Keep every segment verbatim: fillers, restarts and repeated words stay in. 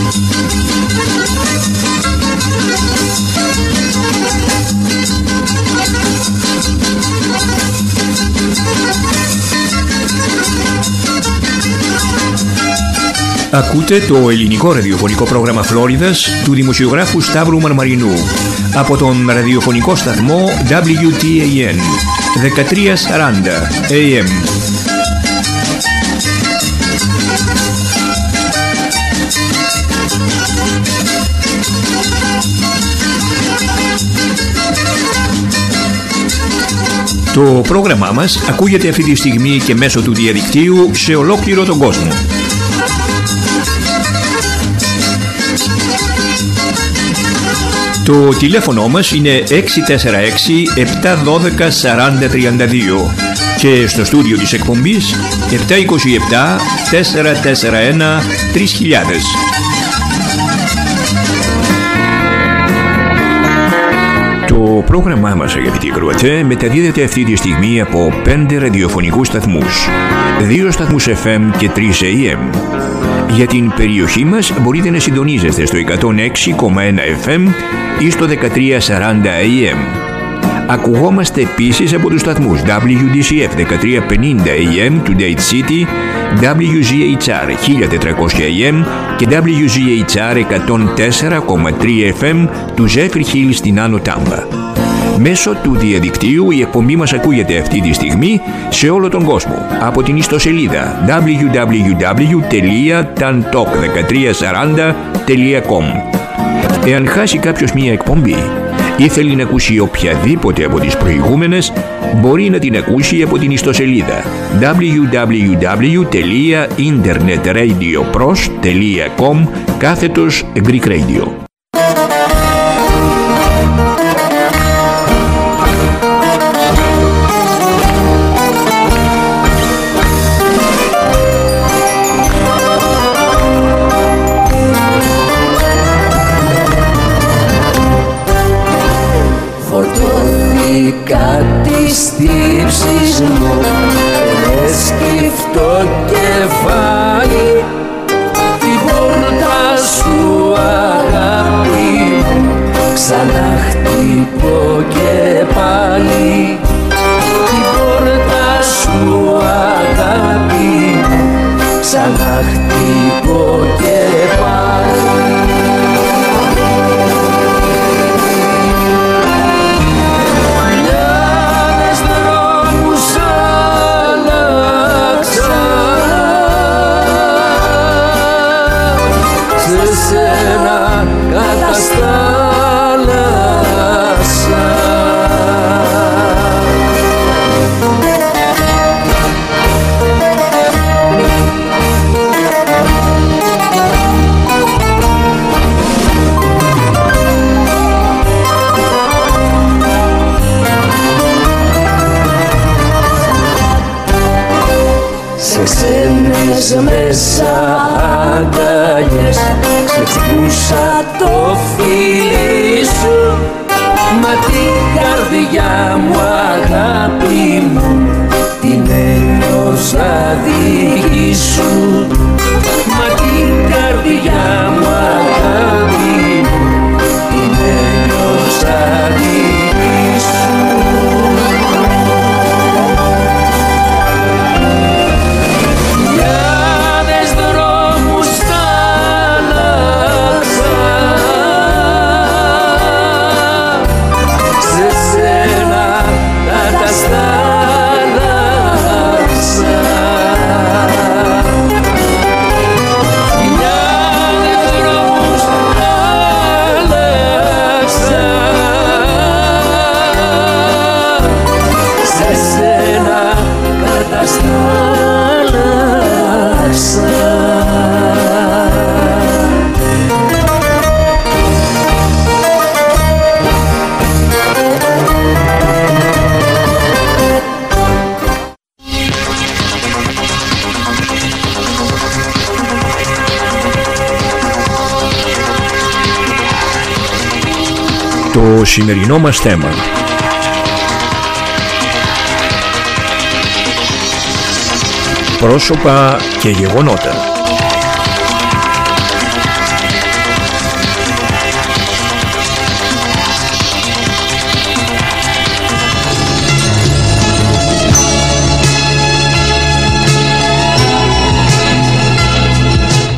Ακούτε το ελληνικό ραδιοφωνικό πρόγραμμα Φλόριδας του δημοσιογράφου Σταύρου Μαρμαρινού από τον ραδιοφωνικό σταθμό ντάμπλιου τι έι εν δεκατριακόσια σαράντα έι εμ. Το πρόγραμμά μας ακούγεται αυτή τη στιγμή και μέσω του διαδικτύου σε ολόκληρο τον κόσμο. Το τηλέφωνο μας είναι έξι τέσσερα έξι επτά ένα δύο τέσσερα τρία δύο και στο στούντιο της εκπομπής επτά δύο επτά τέσσερα τέσσερα ένα τρεις χιλιάδες. Το πρόγραμμά μας, αγαπητοί ακροατές, μεταδίδεται αυτή τη στιγμή από πέντε ραδιοφωνικούς σταθμούς, δύο σταθμούς εφ εμ και τρεις έι εμ. Για την περιοχή μας μπορείτε να συντονίζεστε στο εκατόν έξι κόμμα ένα εφ εμ ή στο δεκατριακόσια σαράντα έι εμ. Ακουγόμαστε επίσης από τους σταθμούς ντάμπλιου ντι σι εφ δεκατριακόσια πενήντα έι εμ του Date City, ντάμπλιου ζι έιτς αρ χίλια τετρακόσια έι εμ και ντάμπλιου ζι έιτς αρ εκατόν τέσσερα κόμμα τρία εφ εμ του Zephyr Hill στην Άνω Τάμπα. Μέσω του διαδικτύου η εκπομπή μας ακούγεται αυτή τη στιγμή σε όλο τον κόσμο από την ιστοσελίδα ντάμπλιου ντάμπλιου ντάμπλιου τελεία ταντοκ δεκατριακόσια σαράντα τελεία κομ. Εάν χάσει κάποιος μία εκπομπή ή θέλει να ακούσει οποιαδήποτε από τις προηγούμενες, μπορεί να την ακούσει από την ιστοσελίδα ντάμπλιου ντάμπλιου ντάμπλιου τελεία ιντερνετρadiopros τελεία κομ κάθετος Greek Radio. Κάτι στύψεις μου, δεν σκυφτό κεφάλι, την πόρτα σου αγάπη μου, ξανά χτυπώ και πάλι. Την πόρτα σου αγάπη μου, ξανά χτυπώ και πάλι. Μέσα αγκαλιές ξετσικούσα το φίλι σου, μα την καρδιά μου αγάπη μου την ένιωσα δική σου. Μα την καρδιά μου αγάπη μου την ένιωσα δική σου. Το σημερινό μας θέμα: πρόσωπα και γεγονότα.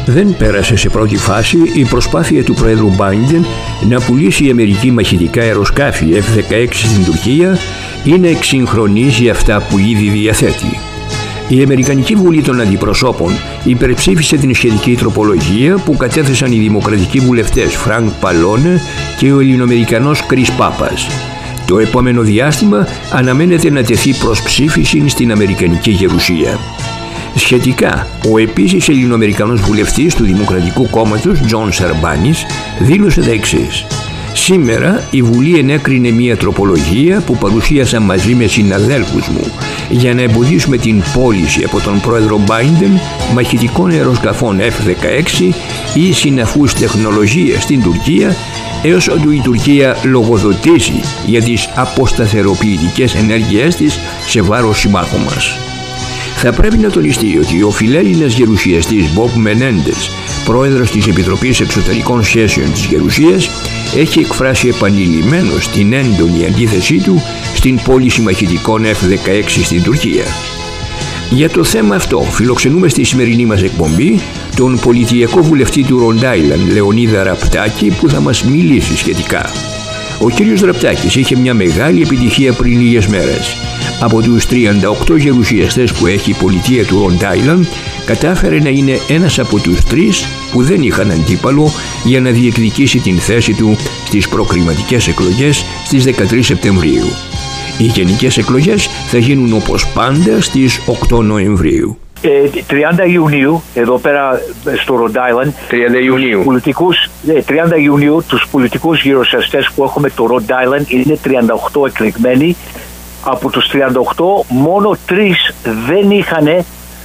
Δεν πέρασε σε πρώτη φάση η προσπάθεια του Προέδρου Biden να πουλήσει η Αμερική μαχητικά αεροσκάφη εφ δεκαέξι στην Τουρκία ή να εξυγχρονίζει αυτά που ήδη διαθέτει. Η Αμερικανική Βουλή των Αντιπροσώπων υπερψήφισε την σχετική τροπολογία που κατέθεσαν οι δημοκρατικοί βουλευτές Φρανκ Παλώνε και ο Ελληνοαμερικανός Κρίς Πάπας. Το επόμενο διάστημα αναμένεται να τεθεί προς ψήφιση στην Αμερικανική Γερουσία. Σχετικά, ο επίσης Ελληνοαμερικανός βουλευτής του Δημοκρατικού Κόμματος, Τζον Σαρμπάνης, δήλωσε τα εξής. Σήμερα η Βουλή ενέκρινε μια τροπολογία που παρουσίασα μαζί με συναδέλφους μου για να εμποδίσουμε την πώληση από τον πρόεδρο Biden μαχητικών αεροσκαφών εφ δεκαέξι ή συναφούς τεχνολογίες στην Τουρκία έως ότου η Τουρκία λογοδοτήσει για τις αποσταθεροποιητικές ενέργειές της σε βάρος συμμάχων μας. Θα πρέπει να τονιστεί ότι ο φιλέλληνας γερουσιαστής Μπομπ Μενέντες, πρόεδρος της Επιτροπής Εξωτερικών Σχέσεων της Γερουσίας, έχει εκφράσει επανειλημμένως την έντονη αντίθεσή του στην πώληση μαχητικών εφ δεκαέξι στην Τουρκία. Για το θέμα αυτό φιλοξενούμε στη σημερινή μας εκπομπή τον πολιτιακό βουλευτή του Ροντ Άιλαντ, Λεωνίδα Ραπτάκη, που θα μας μιλήσει σχετικά. Ο κύριος Ραπτάκης είχε μια μεγάλη επιτυχία πριν λίγες μέρες. Από τους τριάντα οκτώ γερουσιαστές που έχει η πολιτεία του Ροντ Άιλαντ, κατάφερε να είναι ένας από τους τρεις που δεν είχαν αντίπαλο για να διεκδικήσει την θέση του στις προκριματικές εκλογές στις δεκατρείς Σεπτεμβρίου. Οι γενικές εκλογές θα γίνουν όπως πάντα στις οκτώ Νοεμβρίου. Ε, τριάντα Ιουνίου, εδώ πέρα στο Ροντ Άιλαντ, τριάντα Ιουνίου. Πολιτικούς, ε, τριάντα Ιουνίου, τους πολιτικούς γερουσιαστές που έχουμε στο Ροντ Άιλαντ είναι τριάντα οκτώ εκλεγμένοι. Από τους τριάντα οκτώ μόνο τρεις δεν είχαν ε,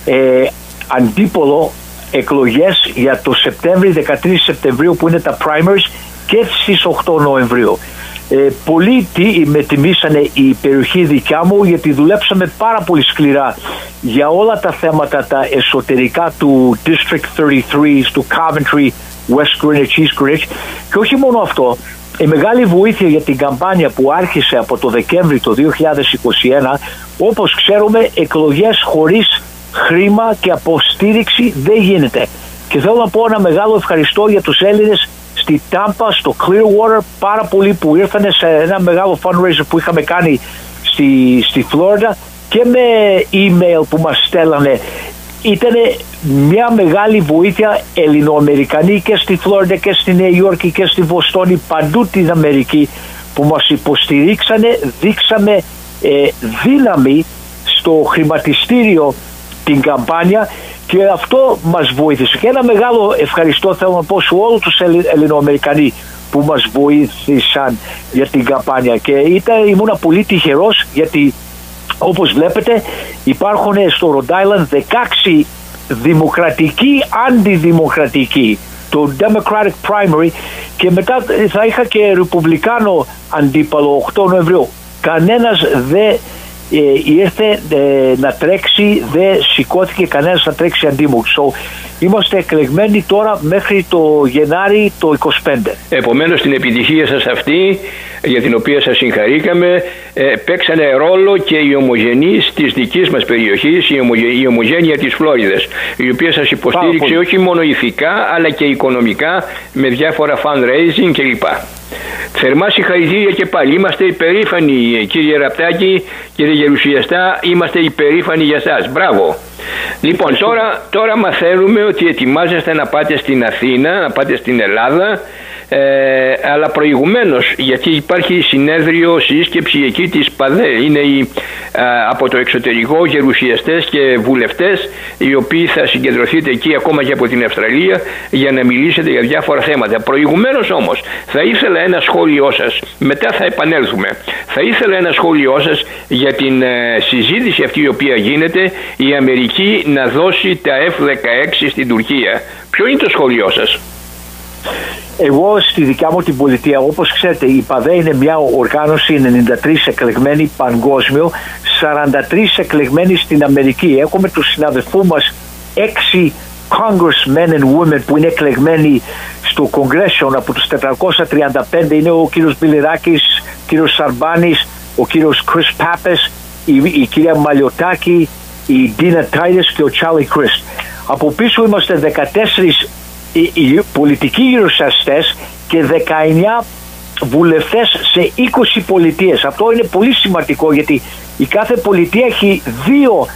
αντίπολο εκλογές για το Σεπτέμβρη, δεκατρείς Σεπτεμβρίου που είναι τα primaries, και στις οκτώ Νοεμβρίου. Ε, πολλοί τι, με τιμήσανε η περιοχή δικιά μου, γιατί δουλέψαμε πάρα πολύ σκληρά για όλα τα θέματα τα εσωτερικά του District τριάντα τρία, του Coventry, West Greenwich, East Greenwich, και όχι μόνο αυτό. Η μεγάλη βοήθεια για την καμπάνια που άρχισε από το Δεκέμβρη το δύο χιλιάδες είκοσι ένα, όπως ξέρουμε, εκλογές χωρίς χρήμα και αποστήριξη δεν γίνεται. Και θέλω να πω ένα μεγάλο ευχαριστώ για τους Έλληνες στη Τάμπα, στο Clearwater, πάρα πολλοί που ήρθαν σε ένα μεγάλο fundraiser που είχαμε κάνει στη, στη Φλόριντα, και με email που μας στέλνανε. Ήταν μια μεγάλη βοήθεια Ελληνοαμερικανοί και στη Φλόριντα και στη Νέα Υόρκη και στη Βοστόνη, παντού την Αμερική, που μας υποστηρίξανε. Δείξαμε ε, δύναμη στο χρηματιστήριο την καμπάνια, και αυτό μας βοήθησε. Και ένα μεγάλο ευχαριστώ θέλω να πω σε όλους τους Ελληνοαμερικανοί που μας βοήθησαν για την καμπάνια, και ήταν, ήμουν πολύ τυχερός, γιατί όπως βλέπετε υπάρχουν στο Ροντ Άιλαντ δεκαέξι δημοκρατικοί αντιδημοκρατικοί, το Democratic Primary, και μετά θα είχα και Ρεπουμπλικάνο αντίπαλο οκτώ Νοεμβρίου. Κανένας δεν ε, ήρθε ε, να τρέξει, δεν σηκώθηκε κανένας να τρέξει αντί μου. So, είμαστε εκλεγμένοι τώρα μέχρι το Γενάρη το είκοσι πέντε. Επομένως, την επιτυχία σας αυτή, για την οποία σας συγχαρήκαμε, ε, παίξανε ρόλο και οι ομογενείς της δικής μας περιοχής, η, ομογε, η ομογένεια της Φλόριδας, η οποία σας υποστήριξε όχι μόνο ηθικά αλλά και οικονομικά με διάφορα fundraising κλπ. Θερμά συγχαρητήρια και πάλι. Είμαστε υπερήφανοι, κύριε Ραπτάκη, κύριε Γερουσιαστά, είμαστε υπερήφανοι για σας. Μπράβο. Λοιπόν, τώρα, τώρα μαθαίνουμε ότι ετοιμάζεστε να πάτε στην Αθήνα, να πάτε στην Ελλάδα, ε, αλλά προηγουμένως, γιατί υπάρχει συνέδριο, σύσκεψη εκεί της ΠΑΔΕ, είναι οι, α, από το εξωτερικό γερουσιαστές και βουλευτές, οι οποίοι θα συγκεντρωθείτε εκεί ακόμα και από την Αυστραλία για να μιλήσετε για διάφορα θέματα. Προηγουμένως όμως θα ήθελα ένα σχόλιο σας, μετά θα επανέλθουμε, θα ήθελα ένα σχόλιο σας για την ε, συζήτηση αυτή η οποία γίνεται, η Αμερική να δώσει τα εφ δεκαέξι στην Τουρκία. Ποιο είναι το σχόλιο σας? Εγώ στη δικιά μου την πολιτεία, όπως ξέρετε, η ΠΑΔΕ είναι μια οργάνωση ενενήντα τρεις εκλεγμένη παγκόσμιο, σαράντα τρεις εκλεγμένοι στην Αμερική. Έχουμε τους συναδελφούς μας έξι congressmen and women που είναι εκλεγμένοι στο Congression από τους τετρακόσια τριάντα πέντε. Είναι ο κύριος Μπιλιράκης, ο κύριος Σαρμπάνης, ο κύριος Chris Pappas, η, η κυρία Μαλιωτάκη, η Ντίνα Τάιτες και ο Τσάρλι Κρίστ. Από πίσω είμαστε δεκατέσσερις πολιτικοί γερουσιαστές και δεκαεννιά βουλευτές σε είκοσι πολιτείες. Αυτό είναι πολύ σημαντικό, γιατί η κάθε πολιτεία έχει δύο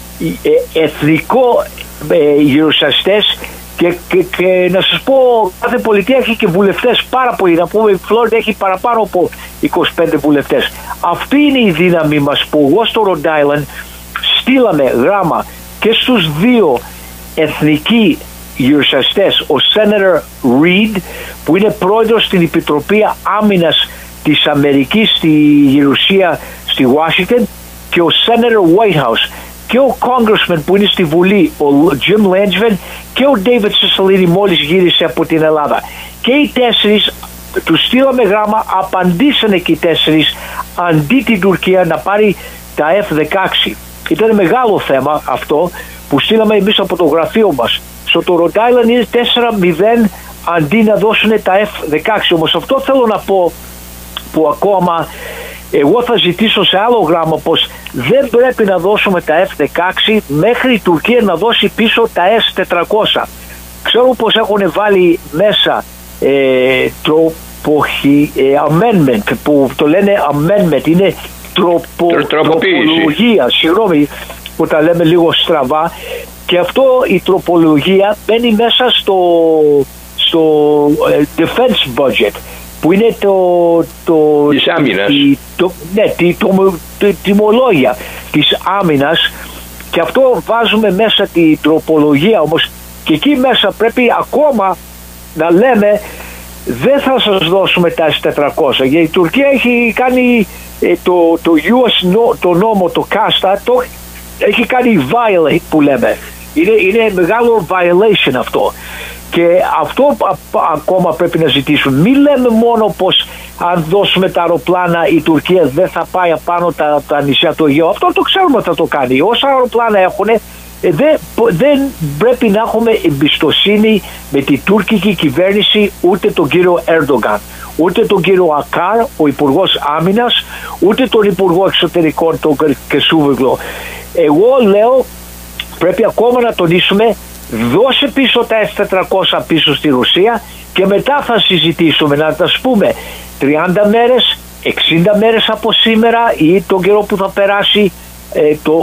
εθνικό γερουσιαστές και, και, και να σας πω, κάθε πολιτεία έχει και βουλευτές πάρα πολύ. Να πούμε η Φλόριντα έχει παραπάνω από είκοσι πέντε βουλευτές. Αυτή είναι η δύναμη μας, που εγώ στο Rhode Island στείλαμε γράμμα και στους δύο εθνικοί γερουσιαστές, ο Senator Reid που είναι πρόεδρος στην Επιτροπή Άμυνας της Αμερικής στη Γερουσία στη Washington, και ο Senator Whitehouse, και ο Congressman που είναι στη Βουλή, ο Jim Langevin, και ο David Cicilline μόλις γύρισε από την Ελλάδα. Και οι τέσσερις τους στείλαμε γράμμα, απαντήσανε και οι τέσσερις αντί την Τουρκία να πάρει τα εφ δεκαέξι. Ήταν μεγάλο θέμα αυτό που στείλαμε εμείς από το γραφείο μας. Στο το Rhode Island είναι τέσσερα μηδέν αντί να δώσουν τα εφ δεκαέξι. Όμως αυτό θέλω να πω, που ακόμα εγώ θα ζητήσω σε άλλο γράμμα, πως δεν πρέπει να δώσουμε τα εφ δεκαέξι μέχρι η Τουρκία να δώσει πίσω τα ες τετρακόσια. Ξέρω πως έχουν βάλει μέσα ε, τροποχη, ε, amendment, που το λένε amendment, είναι τροπο, τροπολογία, συγγνώμη που τα λέμε λίγο στραβά, και αυτό η τροπολογία μπαίνει μέσα στο, στο uh, defense budget, που είναι το, το, της άμυνας. Τη, το, ναι, τη, το, το, το τιμολόγια της άμυνας, και αυτό βάζουμε μέσα την τροπολογία. Όμως και εκεί μέσα πρέπει ακόμα να λέμε δεν θα σας δώσουμε τα ες τετρακόσια, γιατί η Τουρκία έχει κάνει ε, το, το γιου ες νο, το νόμο, το κάστα, το έχει κάνει violate που λέμε. Είναι, είναι μεγάλο violation αυτό. Και αυτό α, ακόμα πρέπει να ζητήσουμε. Μην λέμε μόνο πως αν δώσουμε τα αεροπλάνα η Τουρκία δεν θα πάει απάνω τα, τα νησιά του Αιγαίου. Αυτό το ξέρουμε θα το κάνει. Όσα αεροπλάνα έχουν, δεν, δεν πρέπει να έχουμε εμπιστοσύνη με την τουρκική κυβέρνηση, ούτε τον κύριο Ερντογάν, ούτε τον κύριο Ακάρ, ο Υπουργός Άμυνας, ούτε τον Υπουργό Εξωτερικών, τον Κεσούβιγλο. Εγώ λέω πρέπει ακόμα να τονίσουμε, δώσε πίσω τα ες τετρακόσια πίσω στη Ρωσία και μετά θα συζητήσουμε, να τα πούμε τριάντα μέρες, εξήντα μέρες από σήμερα ή τον καιρό που θα περάσει ε, το,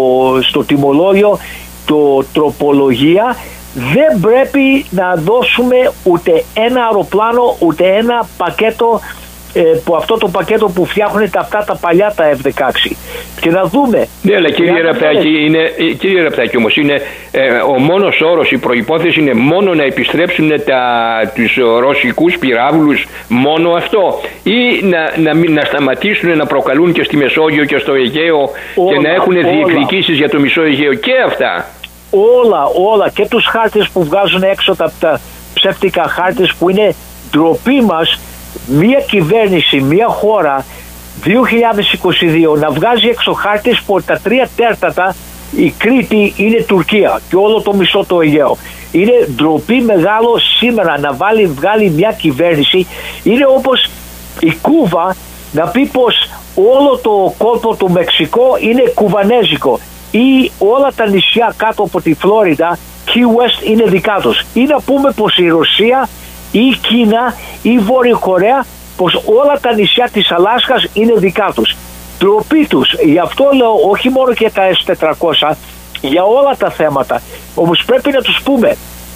στο τιμολόγιο, το τροπολογία. Δεν πρέπει να δώσουμε ούτε ένα αεροπλάνο, ούτε ένα πακέτο, ε, που αυτό το πακέτο που φτιάχνουν τα, αυτά τα παλιά τα εφ δεκαέξι. Και να δούμε. Ναι, αλλά κύριε Ραπτάκη, είναι, κύριε Ραπτάκη όμως είναι ε, ο μόνος όρος, η προϋπόθεση είναι μόνο να επιστρέψουν τα, τους ρωσικούς πυράβλους, μόνο αυτό, ή να, να, να σταματήσουν να προκαλούν και στη Μεσόγειο και στο Αιγαίο όλα, και να έχουν διεκδικήσεις για το μισό Αιγαίο και αυτά. Όλα, όλα, και τους χάρτες που βγάζουν έξω, τα, τα ψεύτικα χάρτες που είναι ντροπή μας, μια κυβέρνηση, μια χώρα δύο χιλιάδες είκοσι δύο να βγάζει έξω χάρτες που τα τρία τέταρτα η Κρήτη είναι Τουρκία και όλο το μισό το Αιγαίο. Είναι ντροπή μεγάλο σήμερα να βάλει, βγάλει μια κυβέρνηση. Είναι όπως η Κούβα να πει πως όλο το κόλπο του Μεξικό είναι κουβανέζικο ή όλα τα νησιά κάτω από τη Φλόριντα, Key West, είναι δικά τους. Ή να πούμε πως η Ρωσία ή η Κίνα ή η Βόρεια Κορέα, πως όλα τα νησιά της Αλάσκας είναι δικά τους. Τροπή τους. Γι' αυτό λέω όχι μόνο και τα ες τετρακόσια, για όλα τα θέματα. Όμως πρέπει να τους πούμε,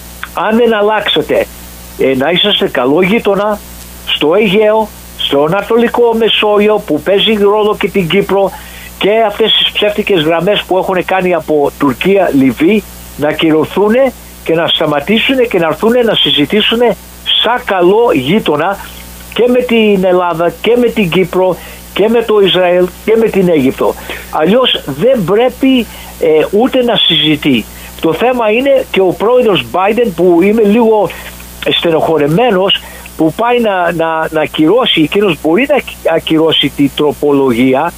αν δεν αλλάξετε ε, να είσαστε καλό γείτονα στο Αιγαίο, στο Ανατολικό Μεσόγειο που παίζει ρόλο και την Κύπρο, και αυτές τις ψεύτικες γραμμές που έχουν κάνει από Τουρκία, Λιβύη, να κυρωθούν και να σταματήσουν και να έρθουν να συζητήσουν σαν καλό γείτονα και με την Ελλάδα και με την Κύπρο και με το Ισραήλ και με την Αίγυπτο. Αλλιώς δεν πρέπει ε, ούτε να συζητεί. Το θέμα είναι και ο πρόεδρος Biden, που είμαι λίγο στενοχωρεμένος, που πάει να, να, να ακυρώσει, εκείνος μπορεί να ακυρώσει την τροπολογία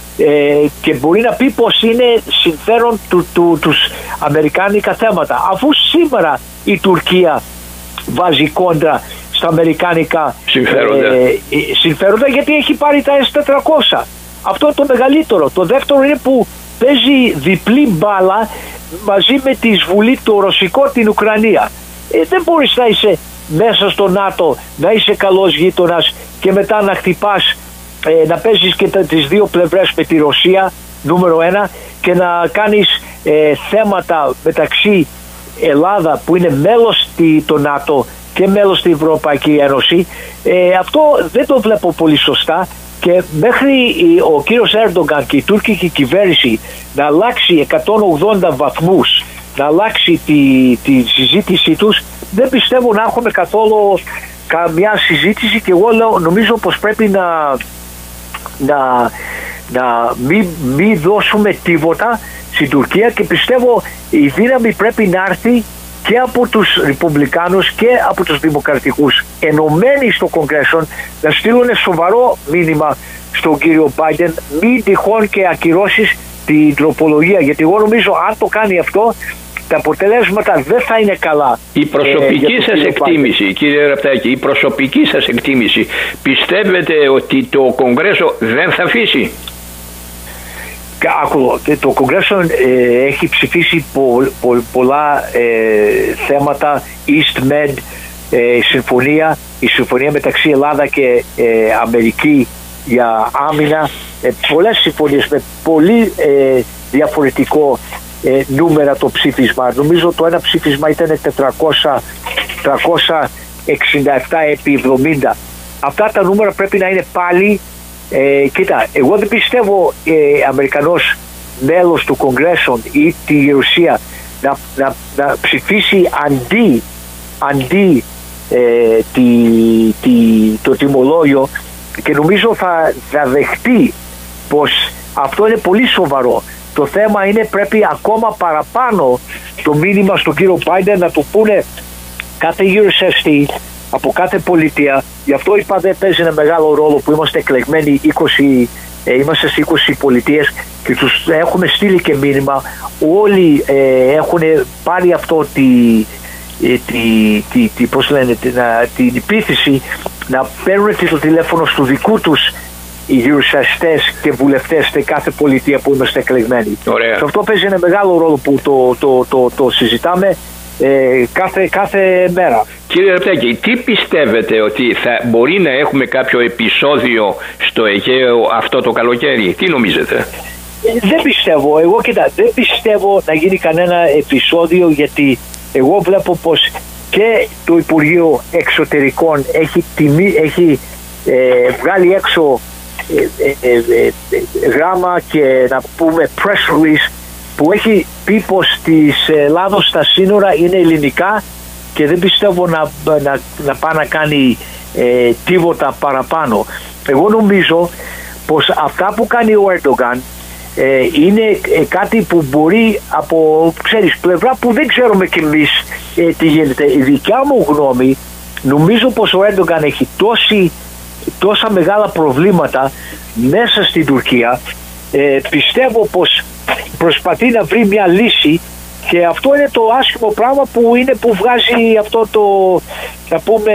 ε, και μπορεί να πει πως είναι συμφέρον του, του, τους αμερικάνικα θέματα, αφού σήμερα η Τουρκία βάζει κόντρα στα αμερικάνικα συμφέροντα, ε, συμφέροντα γιατί έχει πάρει τα ες τετρακόσια. Αυτό είναι το μεγαλύτερο. Το δεύτερο είναι που παίζει διπλή μπάλα μαζί με τη Βουλή το ρωσικό την Ουκρανία. Ε, δεν μπορείς να είσαι μέσα στο ΝΑΤΟ, να είσαι καλός γείτονας και μετά να χτυπάς, ε, να παίζεις και τις δύο πλευρές με τη Ρωσία, νούμερο ένα, και να κάνεις ε, θέματα μεταξύ Ελλάδα που είναι μέλος του ΝΑΤΟ και μέλος στην Ευρωπαϊκή Ένωση. Ε, αυτό δεν το βλέπω πολύ σωστά, και μέχρι ο κύριος Έρντογκαν και η τουρκική κυβέρνηση να αλλάξει εκατόν ογδόντα βαθμούς, να αλλάξει τη, τη συζήτησή τους, δεν πιστεύω να έχουμε καθόλου καμιά συζήτηση. Και εγώ λέω, νομίζω πως πρέπει να, να, να μην μη δώσουμε τίποτα στην Τουρκία, και πιστεύω η δύναμη πρέπει να έρθει και από τους Ρεπουμπλικάνους και από τους Δημοκρατικούς, ενωμένοι στο Κογκρέσο, να στείλουν σοβαρό μήνυμα στον κύριο Μπάιντεν, μη τυχόν και ακυρώσεις την τροπολογία, γιατί εγώ νομίζω αν το κάνει αυτό, τα αποτελέσματα δεν θα είναι καλά. Η προσωπική ε, σας εκτίμηση, κύριε Ραπτάκη, η προσωπική σας εκτίμηση, πιστεύετε ότι το Κογκρέσο δεν θα αφήσει? Άκουλο, το Κογκρέσο ε, έχει ψηφίσει πο, πο, πολλά ε, θέματα, EastMed, ε, συμφωνία, η συμφωνία μεταξύ Ελλάδα και ε, Αμερική για άμυνα, ε, πολλές συμφωνίες με πολύ ε, διαφορετικό ε, νούμερα το ψήφισμα. Νομίζω το ένα ψήφισμα ήταν τετρακόσια εξήντα επτά επί εβδομήντα. Αυτά τα νούμερα πρέπει να είναι πάλι. Ε, κοίτα, εγώ δεν πιστεύω ε, Αμερικανός μέλος του Κογκρέσου ή τη Ρωσία να, να, να ψηφίσει αντί, αντί ε, τη, τη, το τιμολόγιο, και νομίζω θα, θα δεχτεί πως αυτό είναι πολύ σοβαρό. Το θέμα είναι πρέπει ακόμα παραπάνω το μήνυμα στον κύριο Μπάιντεν να του πούνε κάθε γερουσιαστή από κάθε πολιτεία. Γι' αυτό είπα δεν παίζει ένα μεγάλο ρόλο που είμαστε εκλεγμένοι είκοσι, ε, είμαστε σε είκοσι πολιτείες και τους έχουμε στείλει και μήνυμα. Όλοι ε, έχουν πάρει αυτό τη, ε, τη, τη, τη, πώς λένε, την, την επίθεση να παίρνουν το τηλέφωνο στο δικού τους οι γερουσιαστές και βουλευτές σε κάθε πολιτεία που είμαστε εκλεγμένοι. Ωραία. Και αυτό παίζει ένα μεγάλο ρόλο που το, το, το, το, το συζητάμε ε, κάθε, κάθε μέρα. Κύριε Ραπτάκη, τι πιστεύετε ότι θα μπορεί να έχουμε κάποιο επεισόδιο στο Αιγαίο αυτό το καλοκαίρι? Τι νομίζετε? Ε, δεν πιστεύω. Εγώ κοιτά, δεν πιστεύω να γίνει κανένα επεισόδιο, γιατί εγώ βλέπω πως και το Υπουργείο Εξωτερικών έχει, τιμή, έχει ε, βγάλει έξω ε, ε, ε, ε, γράμμα και να πούμε press release που έχει πει πως της Ελλάδος τα σύνορα είναι ελληνικά και δεν πιστεύω να, να, να πάει να κάνει ε, τίποτα παραπάνω. Εγώ νομίζω πως αυτά που κάνει ο Ερντογκάν ε, είναι ε, κάτι που μπορεί από, ξέρεις, πλευρά που δεν ξέρουμε κι εμείς ε, τι γίνεται. Η δικιά μου γνώμη, νομίζω πως ο Ερντογκάν έχει τόση, τόσα μεγάλα προβλήματα μέσα στην Τουρκία. Ε, πιστεύω πως προσπαθεί να βρει μια λύση, και αυτό είναι το άσχημο πράγμα που είναι που βγάζει αυτό το, να πούμε,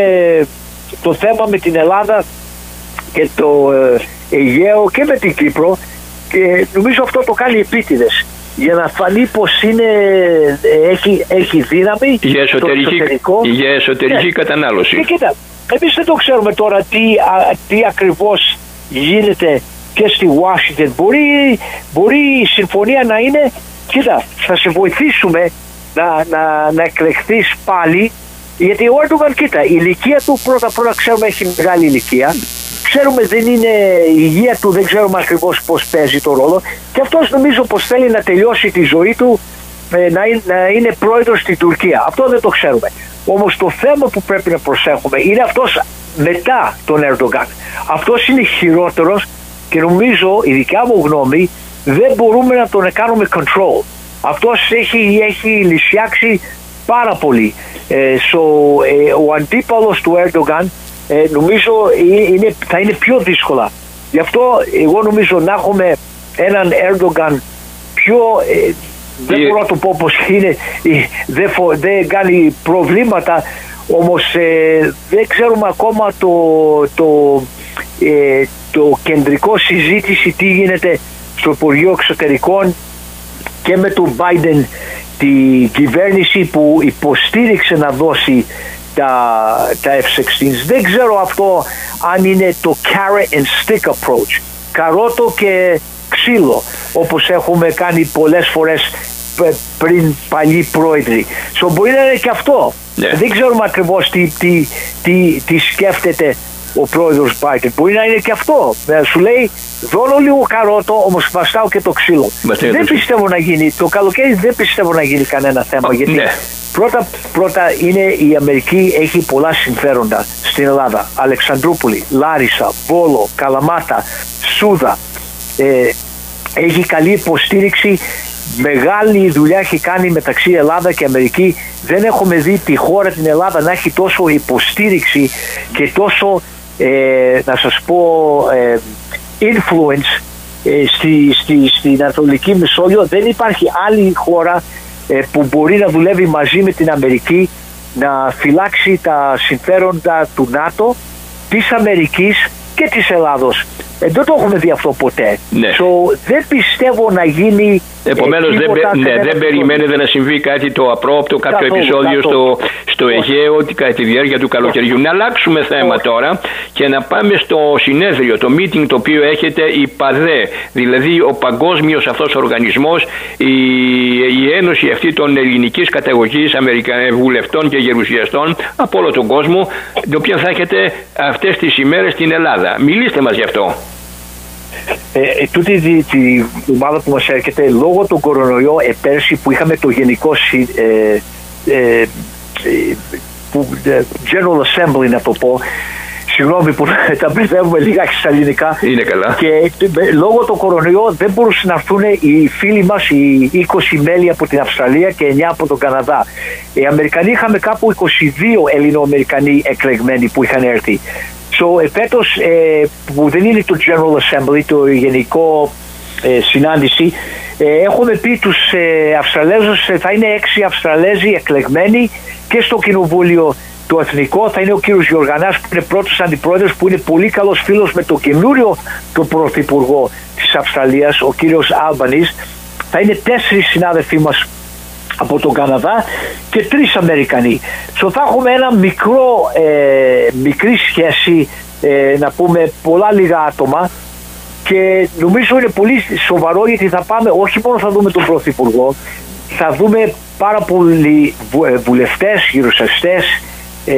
το θέμα με την Ελλάδα και το ε, Αιγαίο και με την Κύπρο, και νομίζω αυτό το κάνει επίτηδες για να φανεί πως είναι, έχει, έχει δύναμη για εσωτερική, για εσωτερική ναι. κατανάλωση. Και κοίτα, εμείς δεν το ξέρουμε τώρα τι, α, τι ακριβώς γίνεται και στη Ουάσιγκτον. Μπορεί, μπορεί η συμφωνία να είναι, κοίτα, θα σε βοηθήσουμε να, να, να εκλεχθείς πάλι, γιατί ο Ερντογκάν, κοίτα, η ηλικία του πρώτα πρώτα ξέρουμε έχει μεγάλη ηλικία, ξέρουμε δεν είναι η υγεία του, δεν ξέρουμε ακριβώς πώς παίζει το ρόλο, και αυτός νομίζω πως θέλει να τελειώσει τη ζωή του ε, να, είναι, να είναι πρόεδρος στην Τουρκία. Αυτό δεν το ξέρουμε. Όμως το θέμα που πρέπει να προσέχουμε είναι αυτός μετά τον Ερντογκάν. Αυτός είναι χειρότερος και νομίζω, η δικιά μου γνώμη, δεν μπορούμε να τον κάνουμε control. Αυτός έχει, έχει λυσιάξει πάρα πολύ. Ε, so, ε, ο αντίπαλος του Ερντογκάν ε, νομίζω είναι, θα είναι πιο δύσκολα. Γι' αυτό εγώ νομίζω να έχουμε έναν Ερντογκάν πιο... Ε, δεν μπορώ να το πω πως είναι, δεν, δεν κάνει προβλήματα, όμως ε, δεν ξέρουμε ακόμα το, το, ε, το κεντρικό συζήτηση τι γίνεται στο Υπουργείο Εξωτερικών και με τον Biden την κυβέρνηση που υποστήριξε να δώσει τα, τα εφ εξήντα. Δεν ξέρω αυτό αν είναι το carrot and stick approach, καρότο και ξύλο, όπως έχουμε κάνει πολλές φορές πριν παλιοί πρόεδροι. So, μπορεί να είναι και αυτό. Yeah. Δεν ξέρουμε ακριβώς τι, τι, τι, τι σκέφτεται ο πρόεδρος Biden. Μπορεί να είναι και αυτό. Σου λέει δώνω λίγο καρότο, όμως βαστάω και το ξύλο. Μαστέ, δεν πιστεύω να γίνει. Το καλοκαίρι δεν πιστεύω να γίνει κανένα θέμα. Oh, γιατί yeah. πρώτα, πρώτα είναι η Αμερική έχει πολλά συμφέροντα στην Ελλάδα. Αλεξανδρούπολη, Λάρισα, Βόλο, Καλαμάτα, Σούδα. Ε, έχει καλή υποστήριξη. Μεγάλη δουλειά έχει κάνει μεταξύ Ελλάδα και Αμερική. Δεν έχουμε δει τη χώρα την Ελλάδα να έχει τόσο υποστήριξη και τόσο ε, να σας πω ε, influence ε, στη, στη, στην Ανατολική Μεσόγειο. Δεν υπάρχει άλλη χώρα ε, που μπορεί να δουλεύει μαζί με την Αμερική, να φυλάξει τα συμφέροντα του ΝΑΤΟ, της Αμερικής και της Ελλάδος. Ε, δεν το έχουμε δει αυτό ποτέ. Ναι. So, δεν πιστεύω να γίνει. Επομένως, δεν, ναι, δεν περιμένετε να συμβεί κάτι το απρόπτο, κάποιο καθόλου, επεισόδιο καθόλου. στο, στο Αιγαίο κατά τη διάρκεια του καλοκαιριού. Να αλλάξουμε θέμα Όχι. τώρα και να πάμε στο συνέδριο, το meeting το οποίο έχετε η ΠΑΔΕ, δηλαδή ο παγκόσμιος αυτός οργανισμός, η, η ένωση αυτή των ελληνικής καταγωγής βουλευτών και γερουσιαστών από όλο τον κόσμο, την οποία θα έχετε αυτές τις ημέρες στην Ελλάδα. Μιλήστε μας γι' αυτό. Ε, ε, τούτη τη, τη ομάδα που μας έρχεται λόγω του κορονοϊού ε, πέρσι που είχαμε το γενικό ε, ε, ε, που, ε, General Assembly να το πω, συγγνώμη που τα μπερδεύουμε λίγα στα ελληνικά. Είναι καλά. Και ε, λόγω του κορονοϊού δεν μπορούσαν να έρθουν οι φίλοι μας, οι είκοσι μέλη από την Αυστραλία και εννιά από τον Καναδά. Οι Αμερικανοί είχαμε κάπου είκοσι δύο Ελληνοαμερικανοί εκλεγμένοι που είχαν έρθει. So, εφέτος ε, που δεν είναι το General Assembly, το γενικό ε, συνάντηση, ε, έχουμε πει τους ε, Αυστραλέζους, ε, θα είναι έξι Αυστραλέζοι εκλεγμένοι και στο κοινοβούλιο το εθνικό θα είναι ο κύριος Γιοργανάς που είναι πρώτος αντιπρόεδρος, που είναι πολύ καλός φίλος με το καινούριο το πρωθυπουργό της Αυστραλίας, ο κύριος Άλμπανης. Θα είναι τέσσερις συνάδελφοί μας από τον Καναδά και τρεις Αμερικανοί. So, θα έχουμε ένα μικρό, ε, μικρή σχέση, ε, να πούμε πολλά λίγα άτομα, και νομίζω είναι πολύ σοβαρό γιατί θα πάμε, όχι μόνο θα δούμε τον Πρωθυπουργό, θα δούμε πάρα πολλοί βουλευτές, γερουσιαστές, ε,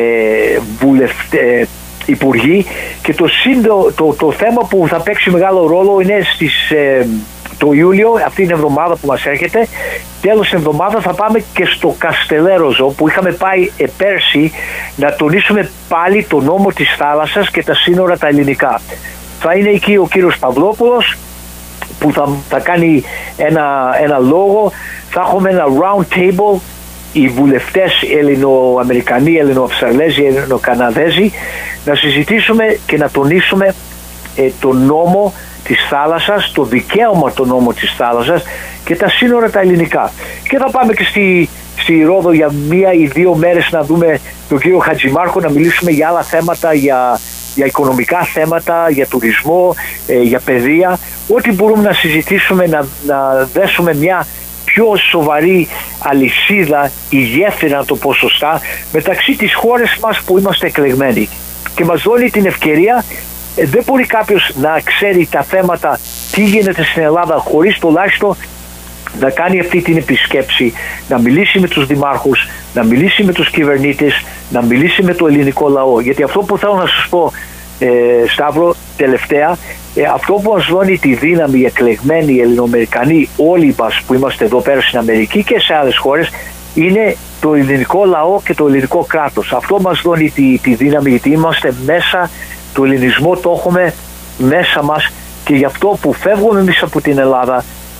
βουλευτές, υπουργοί, και το, σύντο, το, το θέμα που θα παίξει μεγάλο ρόλο είναι στις ε, το Ιούλιο, αυτή την εβδομάδα που μας έρχεται, τέλος την εβδομάδα θα πάμε και στο Καστελέροζο που είχαμε πάει ε, πέρσι, να τονίσουμε πάλι το νόμο της θάλασσας και τα σύνορα τα ελληνικά. Θα είναι εκεί ο κύριος Παυλόπουλος που θα, θα κάνει ένα, ένα λόγο, θα έχουμε ένα round table, οι βουλευτές Ελληνοαμερικανοί, Ελληνοαυστραλέζοι, Ελληνοκαναδέζοι, να συζητήσουμε και να τονίσουμε ε, το νόμο της θάλασσας, το δικαίωμα το νόμο της θάλασσας και τα σύνορα τα ελληνικά. Και θα πάμε και στη, στη Ρόδο για μία ή δύο μέρες να δούμε τον κύριο Χατζημάρχο, να μιλήσουμε για άλλα θέματα, για, για οικονομικά θέματα, για τουρισμό, ε, για παιδεία, ό,τι μπορούμε να συζητήσουμε, να, να δέσουμε μια πιο σοβαρή αλυσίδα, ηγέφυρα να το πω σωστά, μεταξύ της χώρας μας που είμαστε εκλεγμένοι. Και μας δώνει την ευκαιρία. Ε, δεν μπορεί κάποιος να ξέρει τα θέματα, τι γίνεται στην Ελλάδα, χωρίς τουλάχιστον να κάνει αυτή την επισκέψη, να μιλήσει με τους δημάρχους, να μιλήσει με τους κυβερνήτες, να μιλήσει με το ελληνικό λαό. Γιατί αυτό που θέλω να σας πω, ε, Σταύρο, τελευταία, ε, αυτό που μας δώνει τη δύναμη, οι εκλεγμένοι, οι Ελληνοαμερικανοί, όλοι μας που είμαστε εδώ πέρα στην Αμερική και σε άλλες χώρες, είναι το ελληνικό λαό και το ελληνικό κράτος. Αυτό μας δώνει τη, τη δύναμη, γιατί είμαστε μέσα. Το ελληνισμό το έχουμε μέσα μας, και γι' αυτό που φεύγουμε εμείς από την Ελλάδα,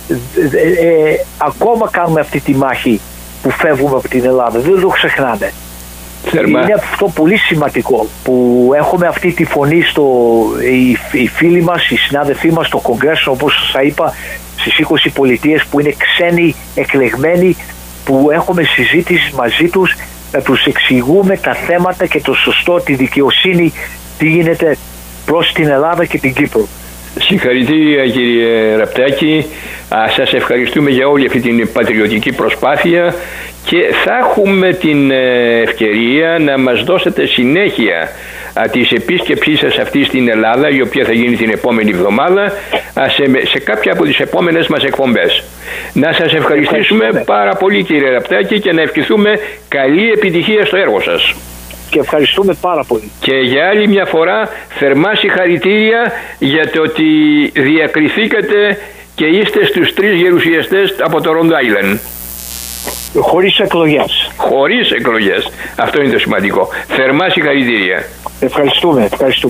ε, ε, ακόμα κάνουμε αυτή τη μάχη που φεύγουμε από την Ελλάδα, δεν το ξεχνάμε. Θερμά. Είναι αυτό πολύ σημαντικό που έχουμε αυτή τη φωνή στο, οι, οι φίλοι μας, οι συνάδελφοί μας στο Κογκρέσο, όπως σας είπα, στις είκοσι πολιτείες που είναι ξένοι εκλεγμένοι, που έχουμε συζήτηση μαζί τους, να τους εξηγούμε τα θέματα και το σωστό, τη δικαιοσύνη, τι γίνεται προς την Ελλάδα και την Κύπρο. Συγχαρητήρια κύριε Ραπτάκη. Σας ευχαριστούμε για όλη αυτή την πατριωτική προσπάθεια και θα έχουμε την ευκαιρία να μας δώσετε συνέχεια της επίσκεψής σας αυτή στην Ελλάδα, η οποία θα γίνει την επόμενη εβδομάδα, σε, σε κάποια από τις επόμενες μας εκπομπές. Να σας ευχαριστήσουμε πάρα πολύ κύριε Ραπτάκη και να ευχηθούμε καλή επιτυχία στο έργο σας. Και ευχαριστούμε πάρα πολύ. Και για άλλη μια φορά θερμά συγχαρητήρια για το ότι διακριθήκατε και είστε στους τρεις γερουσιαστές από το Rhode Island. Χωρίς εκλογές. Χωρίς εκλογές. Αυτό είναι το σημαντικό. Θερμά συγχαρητήρια. Ευχαριστούμε. Ευχαριστούμε.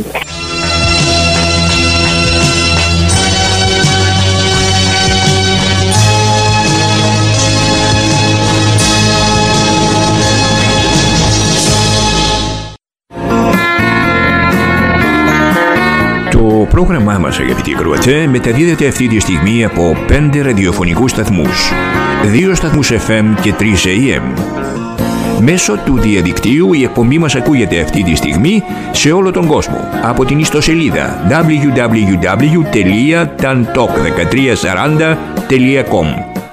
Το πρόγραμμά μας, αγαπητοί ακροατές, μεταδίδεται αυτή τη στιγμή από πέντε ραδιοφωνικούς σταθμούς, δύο σταθμούς εφ εμ και τρεις έι εμ. Μέσω του διαδικτύου η εκπομπή μας ακούγεται αυτή τη στιγμή σε όλο τον κόσμο από την ιστοσελίδα ντάμπλιου ντάμπλιου ντάμπλιου τελεία ταντοκ δεκατρία σαράντα τελεία κομ.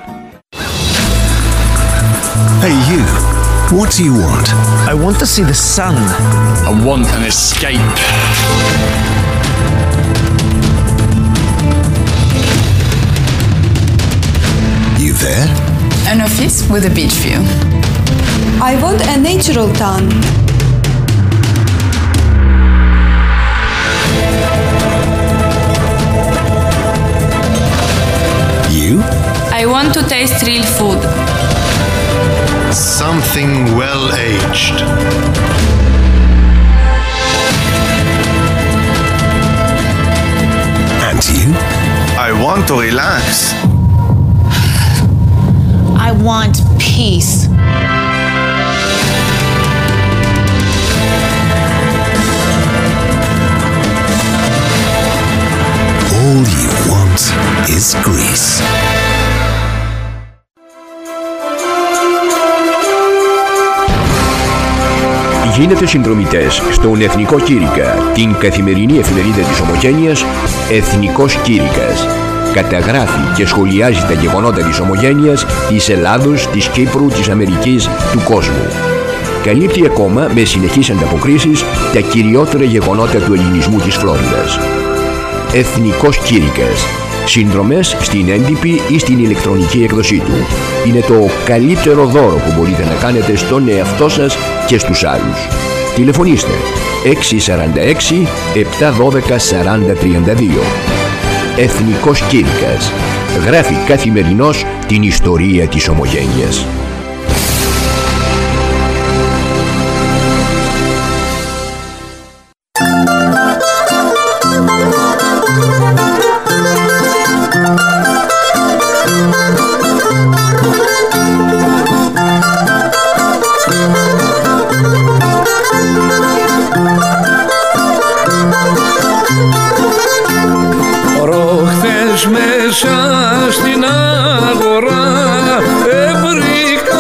Hey you, what do you want? I want to see the sun. I want an escape. You there? An office with a beach view. I want a natural town. You? I want to taste real food. Something well-aged. And you? I want to relax. I want peace. All you want is Greece. Γίνετε συνδρομητές στον Εθνικό Κήρυκα, την καθημερινή εφημερίδα της Ομογένειας Εθνικός Κήρυκας. Καταγράφει και σχολιάζει τα γεγονότα της Ομογένειας, της Ελλάδος, της Κύπρου, της Αμερικής, του κόσμου. Καλύπτει ακόμα με συνεχείς ανταποκρίσεις τα κυριότερα γεγονότα του ελληνισμού της Φλόριδας. Εθνικός Κήρυκας. Συνδρομές στην έντυπη ή στην ηλεκτρονική έκδοσή του. Είναι το καλύτερο δώρο που μπορείτε να κάνετε στον εαυτό σας και στους άλλους. Τηλεφωνήστε έξι τέσσερα έξι επτά ένα δύο σαράντα τριάντα δύο. Εθνικός Κήρυκας. Γράφει καθημερινώς την ιστορία της Ομογένειας. Μέσα στην αγορά έβρικα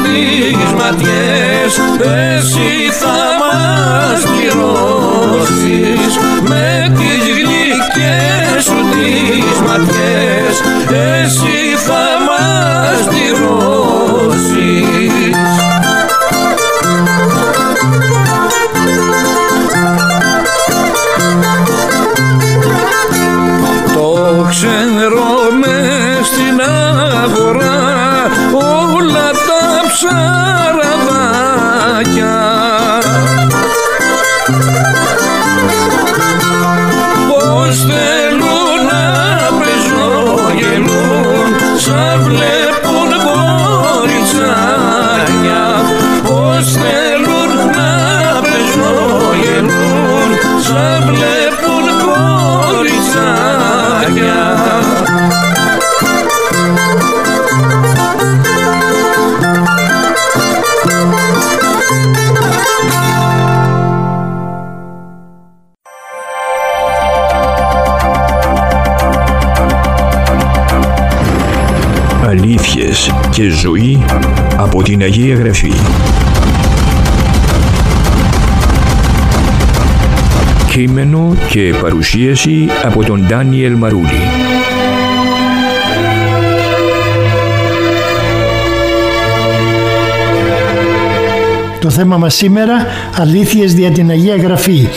τις ματιές, εσύ θα μας πληρώσεις. Με τις γλυκές σου τις ματιές, εσύ θα μας πληρώσεις. Το ξέρω μες στην αγορά όλα τα ψαραδάκια, πως θέλουν να πεζογελούν σαν βλέπουν κοριτσάκια, πως θέλουν να πεζογελούν σαν βλέπουν κοριτσάκια. Αλήθειες και ζωή από την Αγία Γραφή. Κείμενο και παρουσίαση από τον Ντάνιελ Μαρούλη. Το θέμα μας σήμερα, αλήθειες δια την Αγία Γραφή.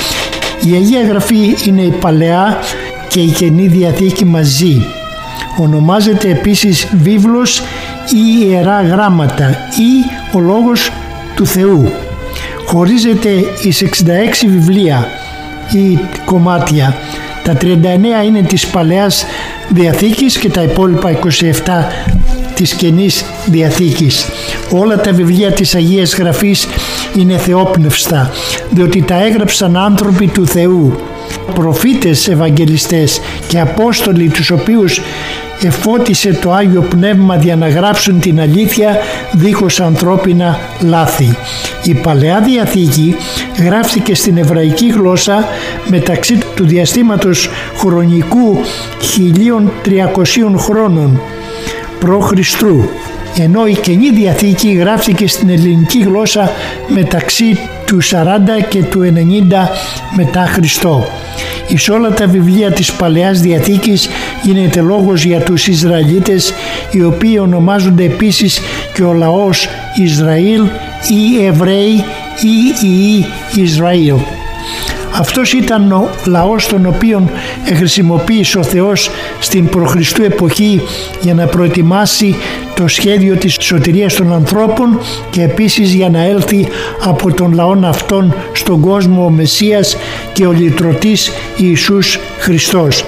Η Αγία Γραφή είναι η Παλαιά και η Καινή Διαθήκη μαζί. Ονομάζεται επίσης βίβλος ή ιερά γράμματα ή ο Λόγος του Θεού. Χωρίζεται εις εξήντα έξι βιβλία ή κομμάτια. Τα τριάντα εννέα είναι της Παλαιάς Διαθήκης και τα υπόλοιπα είκοσι επτά της Καινής Διαθήκης. Όλα τα βιβλία της Αγίας Γραφής είναι θεόπνευστα, διότι τα έγραψαν άνθρωποι του Θεού, προφήτες, ευαγγελιστές και απόστολοι, τους οποίους εφώτισε το Άγιο Πνεύμα για να γράψουν την αλήθεια δίχως ανθρώπινα λάθη. Η Παλαιά Διαθήκη γράφτηκε στην εβραϊκή γλώσσα μεταξύ του διαστήματος χρονικού χίλια τριακοσίων χρόνων π.Χ. ενώ η Καινή Διαθήκη γράφτηκε στην ελληνική γλώσσα μεταξύ του σαράντα και του ενενήντα μετά Χριστό. Εις όλα τα βιβλία της Παλαιάς Διαθήκης γίνεται λόγος για τους Ισραηλίτες, οι οποίοι ονομάζονται επίσης και ο λαός Ισραήλ ή Εβραίοι ή Ιη Ισραήλ. Αυτός ήταν ο λαός τον οποίον χρησιμοποίησε ο Θεός στην προχριστού εποχή για να προετοιμάσει το σχέδιο της σωτηρίας των ανθρώπων και επίσης για να έλθει από τον λαόν αυτόν στον κόσμο ο Μεσσίας και ο Λυτρωτής Ιησούς Χριστός.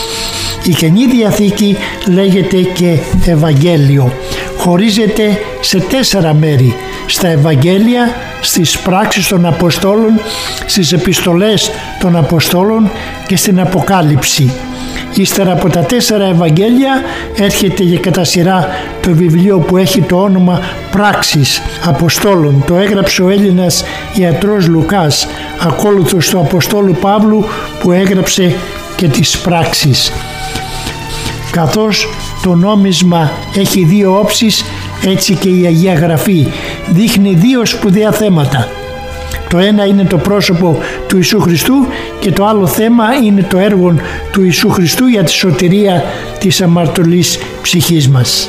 Η Καινή Διαθήκη λέγεται και Ευαγγέλιο. Χωρίζεται σε τέσσερα μέρη: στα Ευαγγέλια, στις πράξεις των Αποστόλων, στις επιστολές των Αποστόλων και στην Αποκάλυψη. Ύστερα από τα τέσσερα Ευαγγέλια έρχεται και κατά σειρά το βιβλίο που έχει το όνομα Πράξεις Αποστόλων. Το έγραψε ο Έλληνας ιατρός Λουκάς, ακόλουθος του Αποστόλου Παύλου που έγραψε και τις Πράξεις. Καθώς το νόμισμα έχει δύο όψεις, έτσι και η Αγία Γραφή δείχνει δύο σπουδαία θέματα. Το ένα είναι το πρόσωπο του Ιησού Χριστού και το άλλο θέμα είναι το έργο του Ιησού Χριστού για τη σωτηρία της αμαρτωλής ψυχής μας.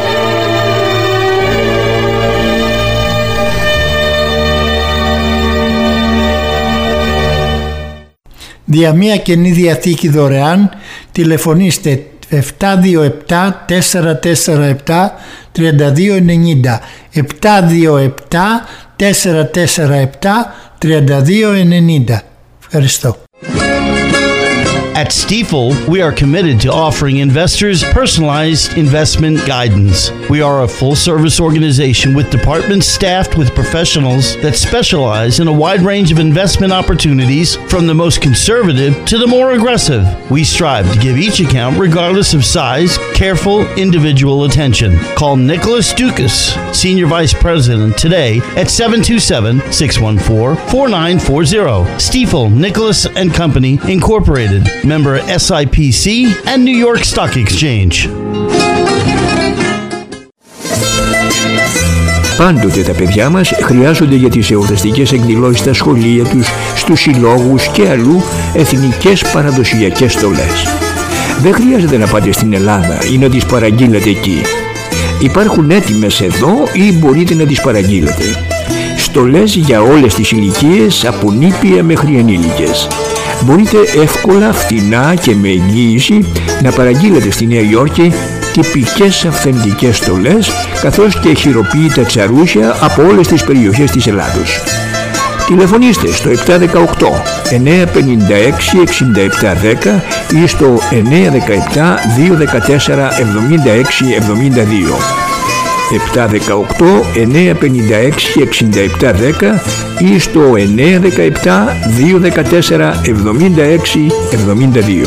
Δια μία Καινή Διαθήκη δωρεάν τηλεφωνήστε επτά δύο επτά τέσσερα τέσσερα επτά τρία δύο ενενήντα επτά δύο επτά τέσσερα τέσσερα επτά τρία δύο ενενήντα. Ευχαριστώ. At Stifel, we are committed to offering investors personalized investment guidance. We are a full-service organization with departments staffed with professionals that specialize in a wide range of investment opportunities, from the most conservative to the more aggressive. We strive to give each account, regardless of size, careful individual attention. Call Nicholas Dukas, Senior Vice President, today at seven two seven, six one four, four nine four zero. Stifel, Nicholas and Company, Incorporated. Member S I P C and New York Stock Exchange. Πάντοτε τα παιδιά μας χρειάζονται για τις εορταστικές εκδηλώσεις στα σχολεία τους, στους συλλόγους και αλλού εθνικές παραδοσιακές στολές. Δεν χρειάζεται να πάτε στην Ελλάδα ή να τις παραγγείλετε εκεί. Υπάρχουν έτοιμες εδώ ή μπορείτε να τις παραγγείλετε. Στολές για όλες τις ηλικίες, από νήπια μέχρι ενήλικες. Μπορείτε εύκολα, φτηνά και με εγγύηση να παραγγείλετε στη Νέα Υόρκη τυπικές αυθεντικές στολές, καθώς και χειροποίητα τσαρούσια από όλες τις περιοχές της Ελλάδος. Τηλεφωνήστε στο επτά ένα οκτώ εννιά πέντε έξι εξήντα επτά δέκα ή στο εννιά ένα επτά δύο ένα τέσσερα εβδομήντα έξι εβδομήντα δύο. επτά ένα οκτώ εννιά πέντε έξι εξήντα επτά δέκα ή στο εννιά ένα επτά δύο ένα τέσσερα εβδομήντα έξι εβδομήντα δύο.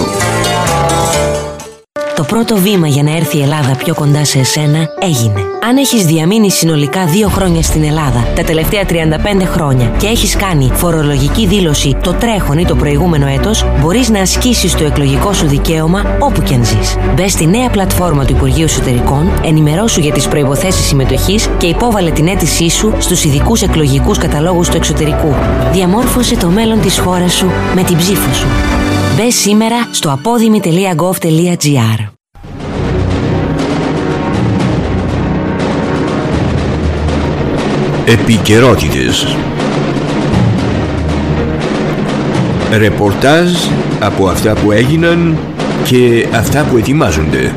Το πρώτο βήμα για να έρθει η Ελλάδα πιο κοντά σε εσένα έγινε. Αν έχεις διαμείνει συνολικά δύο χρόνια στην Ελλάδα τα τελευταία τριάντα πέντε χρόνια και έχεις κάνει φορολογική δήλωση το τρέχον ή το προηγούμενο έτος, μπορείς να ασκήσεις το εκλογικό σου δικαίωμα όπου και αν ζεις. Μπες στη νέα πλατφόρμα του Υπουργείου Εσωτερικών, ενημερώσου για τις προϋποθέσεις συμμετοχής και υπόβαλε την αίτησή σου στους ειδικούς εκλογικούς καταλόγους του εξωτερικού. Διαμόρφωσε το μέλλον της χώρας σου με την ψήφο σου. Μπες σήμερα στο απόδημη τελεία γκοβ τελεία τζι άρ. Επικαιρότητες. Ρεπορτάζ από αυτά που έγιναν και αυτά που ετοιμάζονται.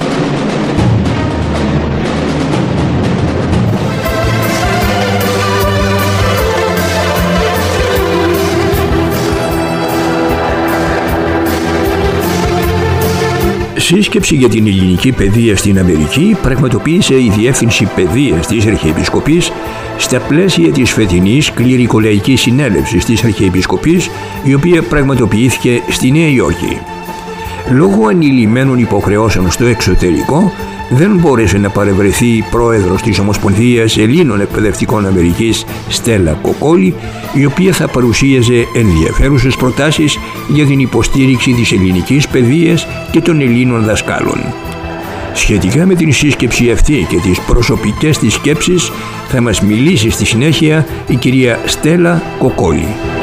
Σύσκεψη για την ελληνική παιδεία στην Αμερική πραγματοποίησε η Διεύθυνση Παιδείας της Αρχιεπισκοπής στα πλαίσια της φετινής κληρικολαϊκής συνέλευσης της Αρχιεπισκοπής, η οποία πραγματοποιήθηκε στη Νέα Υόρκη. Λόγω ανηλυμένων υποχρεώσεων στο εξωτερικό, δεν μπόρεσε να παρευρεθεί η πρόεδρος της Ομοσπονδίας Ελλήνων Εκπαιδευτικών Αμερικής, Στέλλα Κοκόλη, η οποία θα παρουσίαζε ενδιαφέρουσες προτάσεις για την υποστήριξη της ελληνικής παιδείας και των Ελλήνων δασκάλων. Σχετικά με την σύσκεψη αυτή και τις προσωπικές της σκέψεις θα μας μιλήσει στη συνέχεια η κυρία Στέλλα Κοκόλη.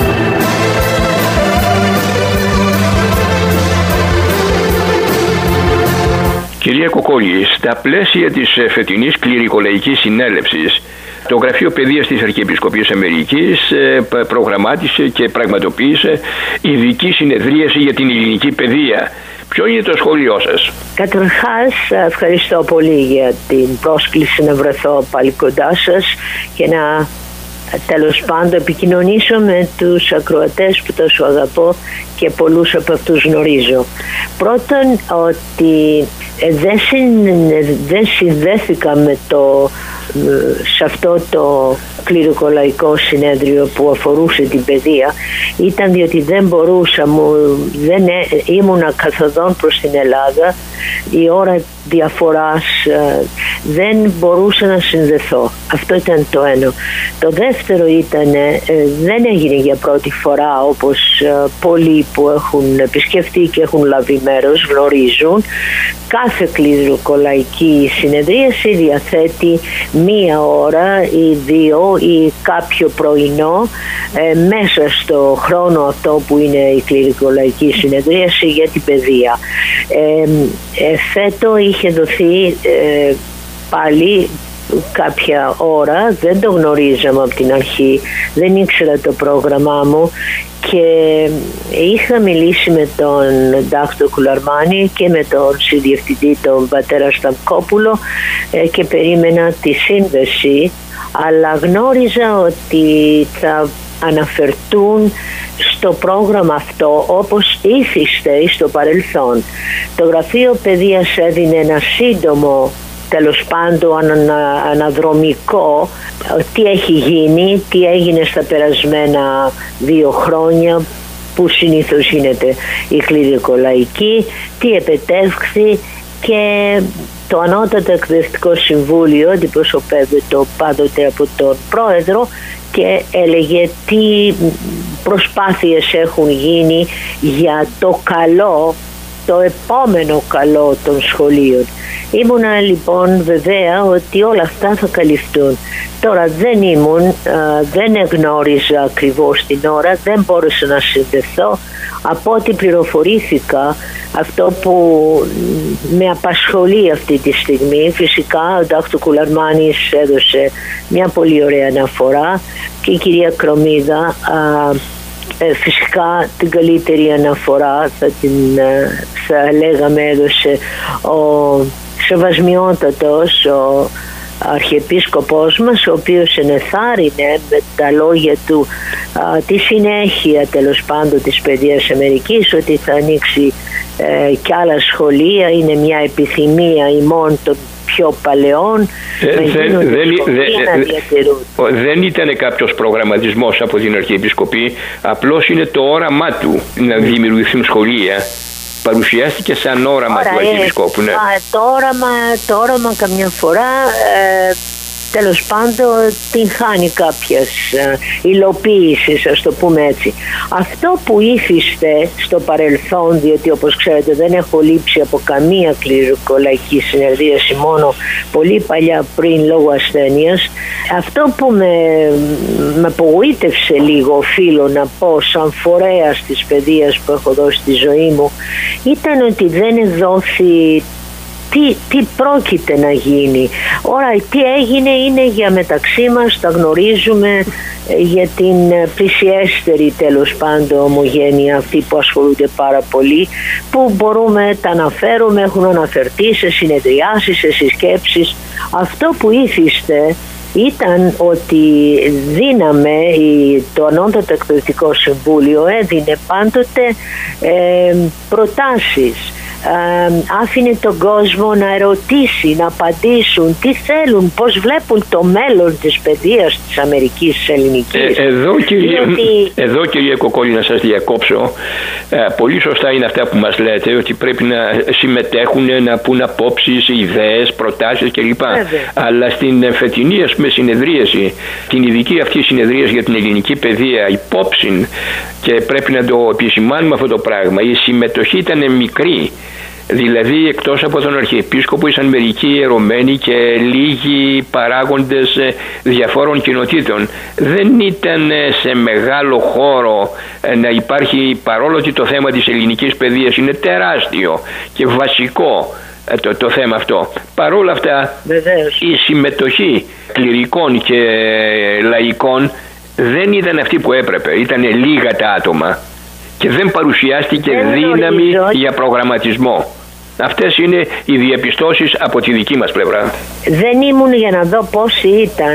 Κυρία Κοκόλη, στα πλαίσια της φετινής κληρικολαϊκής συνέλευσης, το Γραφείο Παιδείας της Αρχιεπισκοπής Αμερικής προγραμμάτισε και πραγματοποίησε ειδική συνεδρίαση για την ελληνική παιδεία. Ποιο είναι το σχόλιο σας? Καταρχάς, ευχαριστώ πολύ για την πρόσκληση να βρεθώ πάλι κοντά σας και να τέλος πάντων επικοινωνήσω με τους ακροατές που τόσο αγαπώ και πολλούς από αυτούς γνωρίζω. Πρώτον, ότι δεν, συν, δεν συνδέθηκα με το, σε αυτό το κληρικολαϊκό συνέδριο που αφορούσε την παιδεία, ήταν διότι δεν μπορούσα, μου, δεν ήμουνα καθοδόν προς την Ελλάδα, η ώρα διαφοράς δεν μπορούσα να συνδεθώ. Αυτό ήταν το ένα. Το δεύτερο ήταν, δεν έγινε για πρώτη φορά, όπως πολλοί που έχουν επισκεφτεί και έχουν λάβει μέρος γνωρίζουν, κάθε κληρικολαϊκή συνεδρίαση διαθέτει μία ώρα ή δύο ή κάποιο πρωινό ε, μέσα στο χρόνο αυτό που είναι η κληρικολαϊκή συνεδρίαση για την παιδεία. Ε, ε, φέτο είχε δοθεί ε, πάλι κάποια ώρα, δεν το γνωρίζαμε από την αρχή, δεν ήξερα το πρόγραμμά μου και είχα μιλήσει με τον Δάκτο Κουλαρμάνη και με τον συνδιευθυντή τον πατέρα Σταυκόπουλο και περίμενα τη σύνδεση, αλλά γνώριζα ότι θα αναφερθούν στο πρόγραμμα αυτό όπως ήθιστε στο παρελθόν. Το Γραφείο Παιδείας έδινε ένα σύντομο, τέλος πάντων ανα, αναδρομικό, τι έχει γίνει, τι έγινε στα περασμένα δύο χρόνια που συνήθως γίνεται η κληρικολαϊκή, τι επετεύχθη, και το Ανώτατο Εκπαιδευτικό Συμβούλιο αντιπροσωπεύεται πάντοτε από τον πρόεδρο και έλεγε τι προσπάθειες έχουν γίνει για το καλό το επόμενο καλό των σχολείων. Ήμουνα λοιπόν βεβαία ότι όλα αυτά θα καλυφθούν. Τώρα δεν ήμουν, δεν εγνώριζα ακριβώς την ώρα, δεν μπόρεσα να συνδεθώ. Από ό,τι πληροφορήθηκα, αυτό που με απασχολεί αυτή τη στιγμή, φυσικά ο Δάκτωρ Κουλαρμάνης έδωσε μια πολύ ωραία αναφορά και η κυρία Κρομίδα ε, φυσικά την καλύτερη αναφορά θα, την, θα λέγαμε έδωσε ο σεβασμιότατος ο Αρχιεπίσκοπος μας, ο οποίος ενεθάρρυνε με τα λόγια του α, τη συνέχεια τέλος πάντων της παιδείας Αμερικής, ότι θα ανοίξει ε, κι άλλα σχολεία, είναι μια επιθυμία ημών των πιο παλαιών. Ε, δεν, δεν, δεν, δεν ήταν κάποιος προγραμματισμός από την Αρχιεπισκοπή, απλώς είναι το όραμά του να δημιουργηθούν σχολεία. Παρουσιάστηκε σαν όραμα του Αρχιεπισκόπου. Ναι. Το όραμα, το όραμα καμιά φορά ε, τέλος πάντων την χάνει κάποιας ε, υλοποίησης, ας το πούμε έτσι. Αυτό που ήθιστε στο παρελθόν, διότι όπως ξέρετε δεν έχω λείψει από καμία κληρικολαϊκή συνεδρίαση, μόνο πολύ παλιά πριν λόγω ασθένειας, αυτό που με, με απογοήτευσε λίγο, οφείλω να πω, σαν φορέας της παιδείας που έχω δώσει στη ζωή μου, ήταν ότι δεν δόθη Τι, τι πρόκειται να γίνει. Ωρα, τι έγινε είναι για μεταξύ μας, τα γνωρίζουμε, για την πλησιέστερη τέλος πάντων ομογένεια, αυτοί που ασχολούνται πάρα πολύ, που μπορούμε, τα αναφέρουμε, έχουν αναφερθεί σε συνεδριάσεις, σε συσκέψεις. Αυτό που ήθιστε ήταν ότι δίναμε, το Ανώτατο Εκπαιδευτικό Συμβούλιο έδινε πάντοτε ε, προτάσεις, ε, άφηνε τον κόσμο να ερωτήσει, να απαντήσουν τι θέλουν, πώς βλέπουν το μέλλον της παιδείας της Αμερικής, της ελληνικής. Ε, εδώ, κύριε, Διότι... εδώ κύριε Κοκόλη, να σας διακόψω, ε, πολύ σωστά είναι αυτά που μας λέτε, ότι πρέπει να συμμετέχουν, να πούν απόψεις, ιδέες, προτάσεις κλπ. Αλλά στην φετινή με συνεδρίαση, την ειδική αυτή συνεδρίαση για την ελληνική παιδεία, υπόψη, και πρέπει να το επισημάνουμε αυτό το πράγμα, η συμμετοχή ήταν μικρή. Δηλαδή εκτός από τον Αρχιεπίσκοπο ήσαν μερικοί ιερωμένοι και λίγοι παράγοντες διαφόρων κοινοτήτων. Δεν ήταν σε μεγάλο χώρο να υπάρχει, παρόλο ότι το θέμα της ελληνικής παιδείας είναι τεράστιο και βασικό το, το θέμα αυτό. Παρόλα αυτά Βεβαίως. Η συμμετοχή κληρικών και λαϊκών δεν ήταν αυτή που έπρεπε. Ήταν λίγα τα άτομα και δεν παρουσιάστηκε δεν δύναμη γνωρίζω. για προγραμματισμό. Αυτές είναι οι διαπιστώσεις από τη δική μας πλευρά. Δεν ήμουν για να δω πόσοι ήταν.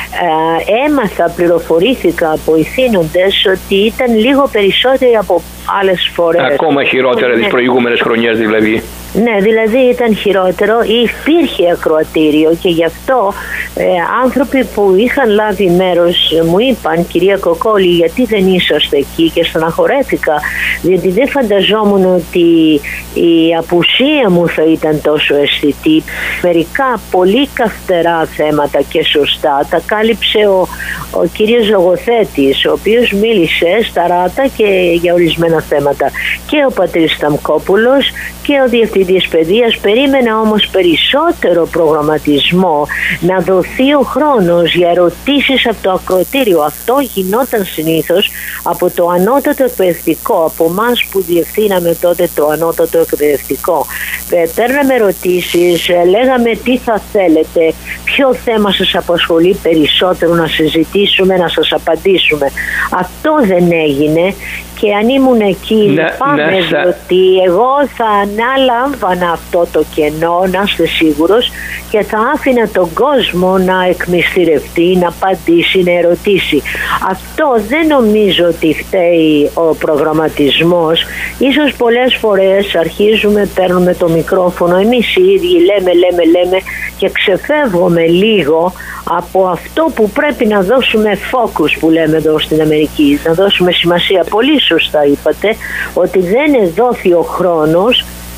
Ε, έμαθα, πληροφορήθηκα από ηθήνοντες ότι ήταν λίγο περισσότεροι από άλλες φορές. Ακόμα χειρότερα τις προηγούμενες χρονιές δηλαδή. Ναι, δηλαδή ήταν χειρότερο, υπήρχε ακροατήριο και γι' αυτό ε, άνθρωποι που είχαν λάβει μέρος μου είπαν, κυρία Κοκόλη, γιατί δεν είσαστε εκεί, και στεναχωρέθηκα, διότι δεν φανταζόμουν ότι η απουσία μου θα ήταν τόσο αισθητή. Μερικά πολύ καυτερά θέματα και σωστά τα κάλυψε ο, ο κύριος Λογοθέτης, ο οποίος μίλησε σταράτα και για ορισμένα θέματα, και ο πατήρ Σταμκόπουλος και ο διευθυντής παιδείας. Περίμενα όμως περισσότερο προγραμματισμό, να δοθεί ο χρόνος για ερωτήσεις από το ακροατήριο. Αυτό γινόταν συνήθως από το ανώτατο εκπαιδευτικό, από εμάς που διευθύναμε τότε το ανώτατο εκπαιδευτικό. Παίρναμε ερωτήσεις, λέγαμε τι θα θέλετε, ποιο θέμα σας απασχολεί περισσότερο να συζητήσουμε, να σας απαντήσουμε. Αυτό δεν έγινε. Και αν ήμουν εκεί, λυπάμαι, διότι εγώ θα ανάλαμβανα αυτό το κενό, να είστε σίγουρος, και θα άφηνα τον κόσμο να εκμυστηρευτεί, να απαντήσει, να ερωτήσει. Αυτό δεν νομίζω ότι φταίει ο προγραμματισμός. Ίσως πολλές φορές αρχίζουμε, παίρνουμε το μικρόφωνο, εμείς οι ίδιοι λέμε, λέμε, λέμε και ξεφεύγουμε λίγο από αυτό που πρέπει να δώσουμε focus, που λέμε εδώ στην Αμερική, να δώσουμε σημασία. Πολύ σωστά είπατε ότι δεν δόθη ο χρόνος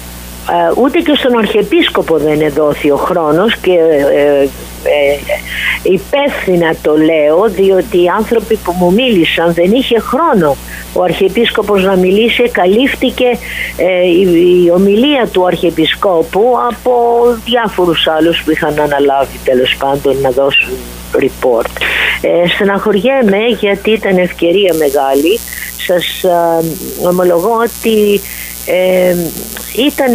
ούτε και στον Αρχιεπίσκοπο δεν εδόθη ο χρόνος και ε, ε, υπεύθυνα το λέω, διότι οι άνθρωποι που μου μίλησαν δεν είχε χρόνο ο Αρχιεπίσκοπος να μιλήσει. Καλύφθηκε ε, η, η ομιλία του Αρχιεπισκόπου από διάφορους άλλους που είχαν αναλάβει τέλος πάντων να δώσουν report. Ε, στεναχωριέμαι γιατί ήταν ευκαιρία μεγάλη. Σας α, ομολογώ ότι ε, ήταν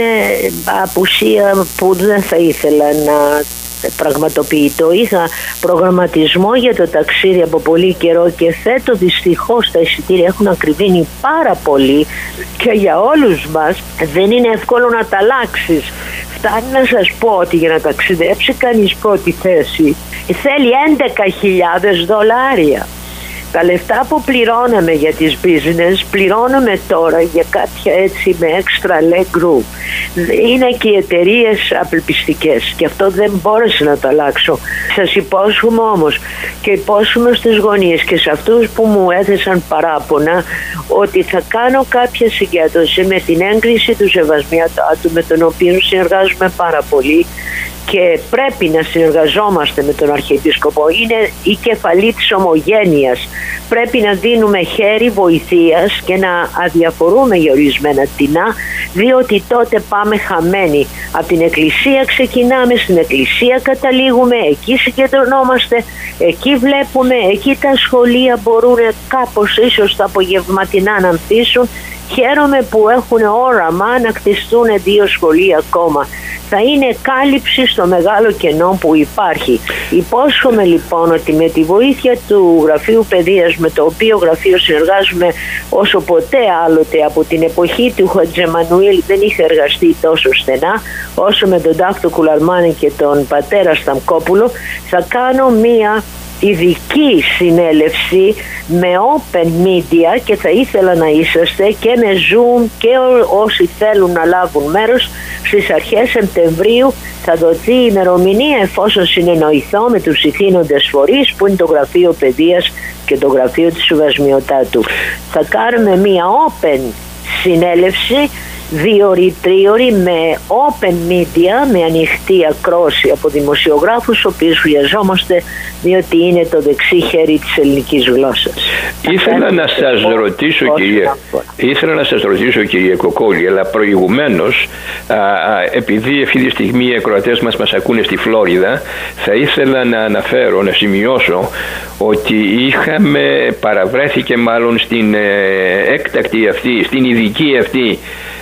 απουσία που δεν θα ήθελα να πραγματοποιητό. Είχα προγραμματισμό για το ταξίδι από πολύ καιρό και φέτο δυστυχώς τα εισιτήρια έχουν ακριβήνει πάρα πολύ και για όλους μας δεν είναι εύκολο να τα αλλάξεις. Φτάνει να σας πω ότι για να ταξιδέψει κανείς πρώτη θέση θέλει έντεκα χιλιάδες δολάρια. Τα λεφτά που πληρώναμε για τις business πληρώνουμε τώρα για κάποια έτσι με extra leg room. Είναι και οι εταιρείες απελπιστικές και αυτό δεν μπόρεσα να το αλλάξω. Σας υπόσχομαι όμως και υπόσχομαι στους γονείς και σε αυτούς που μου έθεσαν παράπονα ότι θα κάνω κάποια συγκέντρωση με την έγκριση του Σεβασμιατάτου, με τον οποίο συνεργάζομαι πάρα πολύ και πρέπει να συνεργαζόμαστε με τον Αρχιεπίσκοπο. Είναι η κεφαλή της ομογένειας. Πρέπει να δίνουμε χέρι βοηθείας και να αδιαφορούμε για ορισμένα τεινά, διότι τότε πάμε χαμένοι. Από την Εκκλησία ξεκινάμε, στην Εκκλησία καταλήγουμε, εκεί συγκεντρωνόμαστε, εκεί βλέπουμε, εκεί τα σχολεία μπορούν κάπως ίσως τα απογευματινά να ανθίσουν. Χαίρομαι που έχουν όραμα να κτιστούν δύο σχολεία ακόμα. Θα είναι κάλυψη στο μεγάλο κενό που υπάρχει. Υπόσχομαι λοιπόν ότι με τη βοήθεια του Γραφείου Παιδείας, με το οποίο γραφείο συνεργάζομαι όσο ποτέ άλλοτε από την εποχή του Χατζεμανουήλ, δεν είχε εργαστεί τόσο στενά όσο με τον Τάκτο Κουλαρμάνη και τον πατέρα Σταμκόπουλο, θα κάνω μία ειδική συνέλευση με open media και θα ήθελα να είσαστε και με Zoom και όσοι θέλουν να λάβουν μέρος. Στις αρχές Σεπτεμβρίου θα δοθεί η ημερομηνία εφόσον συνεννοηθώ με τους ηθήνοντες φορείς που είναι το Γραφείο Παιδείας και το Γραφείο της Σεβασμιωτάτου. Θα κάνουμε μία open συνέλευση διορι-τρίωρη με open media, με ανοιχτή ακρόαση από δημοσιογράφους, οποίους χρειαζόμαστε διότι είναι το δεξί χέρι της ελληνικής γλώσσας. Ήθελα να σας ρωτήσω κυρία, ήθελα να σας ρωτήσω κυρία Κοκόλη, αλλά προηγουμένως α, α, επειδή αυτή τη στιγμή οι ακροατές μας μας ακούνε στη Φλόριδα, θα ήθελα να αναφέρω, να σημειώσω ότι είχαμε, παραβρέθηκε μάλλον στην ε, έκτακτη αυτή, στην ειδική αυτή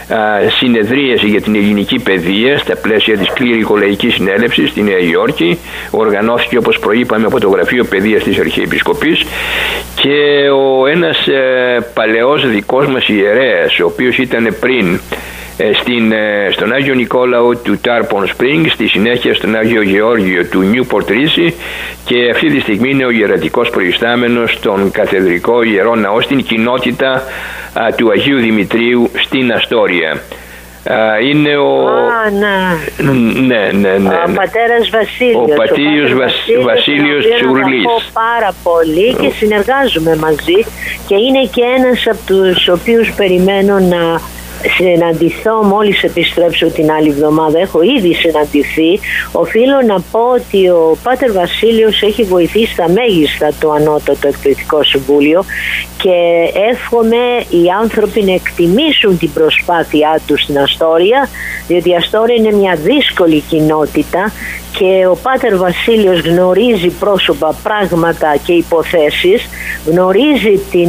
συνεδρίαση για την ελληνική παιδεία στα πλαίσια της κληρικολαϊκής συνέλευσης στη Νέα Υόρκη. Οργανώθηκε, όπως προείπαμε, από το Γραφείο Παιδείας της Αρχιεπισκοπής και ο ένας ε, παλαιός δικός μας ιερέας, ο οποίος ήταν πριν ε, στην, ε, στον Άγιο Νικόλαο του Τάρπον Σπρίνγκ, στη συνέχεια στον Άγιο Γεώργιο του Νιούπορτ Ρίση και αυτή τη στιγμή είναι ο ιερατικός προϊστάμενος στον καθεδρικό ιερό ναό στην κοινότητα α, του Αγίου Δημητρίου στην Αστόρια. Α, είναι ο... Α, ναι. Ναι, ναι, ναι. Ο πατέρας Βασίλειος. Ο πατήριος Βασίλειος, Βασίλειος Τσουρλής. Αγαπώ πάρα πολύ και συνεργάζομαι μαζί και είναι και ένας από τους οποίους περιμένω να συναντηθώ μόλις επιστρέψω την άλλη εβδομάδα. Έχω ήδη συναντηθεί. Οφείλω να πω ότι ο Πάτερ Βασίλειος έχει βοηθήσει στα μέγιστα το Ανώτατο Εκπαιδευτικό Συμβούλιο και εύχομαι οι άνθρωποι να εκτιμήσουν την προσπάθειά τους στην Αστόρια, διότι η Αστόρια είναι μια δύσκολη κοινότητα και ο Πάτερ Βασίλειος γνωρίζει πρόσωπα, πράγματα και υποθέσεις, γνωρίζει την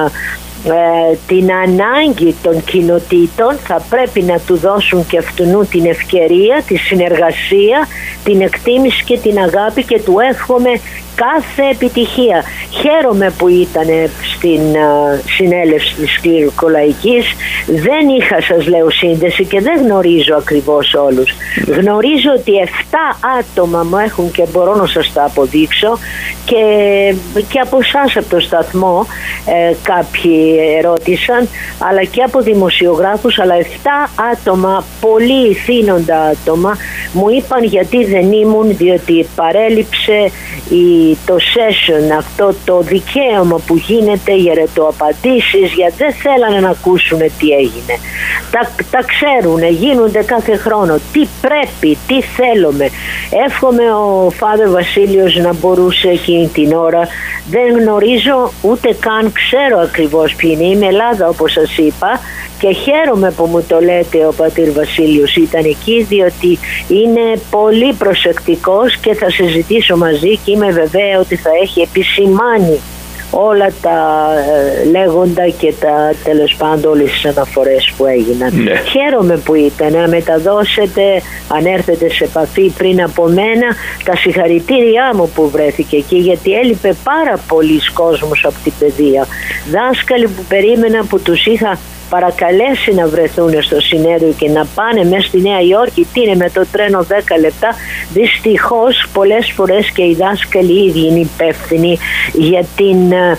Ε, την ανάγκη των κοινοτήτων. Θα πρέπει να του δώσουν και αυτού την ευκαιρία, τη συνεργασία, την εκτίμηση και την αγάπη και του εύχομαι κάθε επιτυχία. Χαίρομαι που ήταν στην uh, συνέλευση της κληρικολαϊκής. Δεν είχα, σας λέω, σύνδεση και δεν γνωρίζω ακριβώς όλους. Γνωρίζω ότι εφτά άτομα μου έχουν και μπορώ να σας τα αποδείξω και, και από εσάς από το σταθμό ε, κάποιοι ερώτησαν, αλλά και από δημοσιογράφους, αλλά εφτά άτομα, πολύ ηθήνοντα άτομα μου είπαν γιατί δεν ήμουν, διότι παρέλειψε η ότι το session, αυτό το δικαίωμα που γίνεται για ερωτοαπαντήσεις, γιατί δεν θέλανε να ακούσουν τι έγινε. Τα, τα ξέρουν, γίνονται κάθε χρόνο. Τι πρέπει, τι θέλουμε. Εύχομαι ο Φάδερ Βασίλειος να μπορούσε εκείνη την ώρα. Δεν γνωρίζω ούτε καν ξέρω ακριβώς ποιοι είναι. Είμαι Ελλάδα όπως σας είπα και χαίρομαι που μου το λέτε. Ο πατήρ Βασίλειος ήταν εκεί, διότι είναι πολύ προσεκτικός και θα συζητήσω μαζί και είμαι βεβαία ότι θα έχει επισημάνει όλα τα ε, λέγοντα και τα τέλος πάντων όλες τις αναφορές που έγιναν. Ναι. Χαίρομαι που ήταν να μεταδώσετε, αν έρθετε σε επαφή πριν από μένα, τα συγχαρητήριά μου που βρέθηκε εκεί, γιατί έλειπε πάρα πολλοί κόσμος από την παιδεία. Δάσκαλοι που περίμενα, που τους είχα παρακαλέσει να βρεθούν στο συνέδριο και να πάνε μέσα στη Νέα Υόρκη, τι είναι με το τρένο δέκα λεπτά. Δυστυχώς πολλές φορές και οι δάσκαλοι ήδη είναι υπεύθυνοι για την,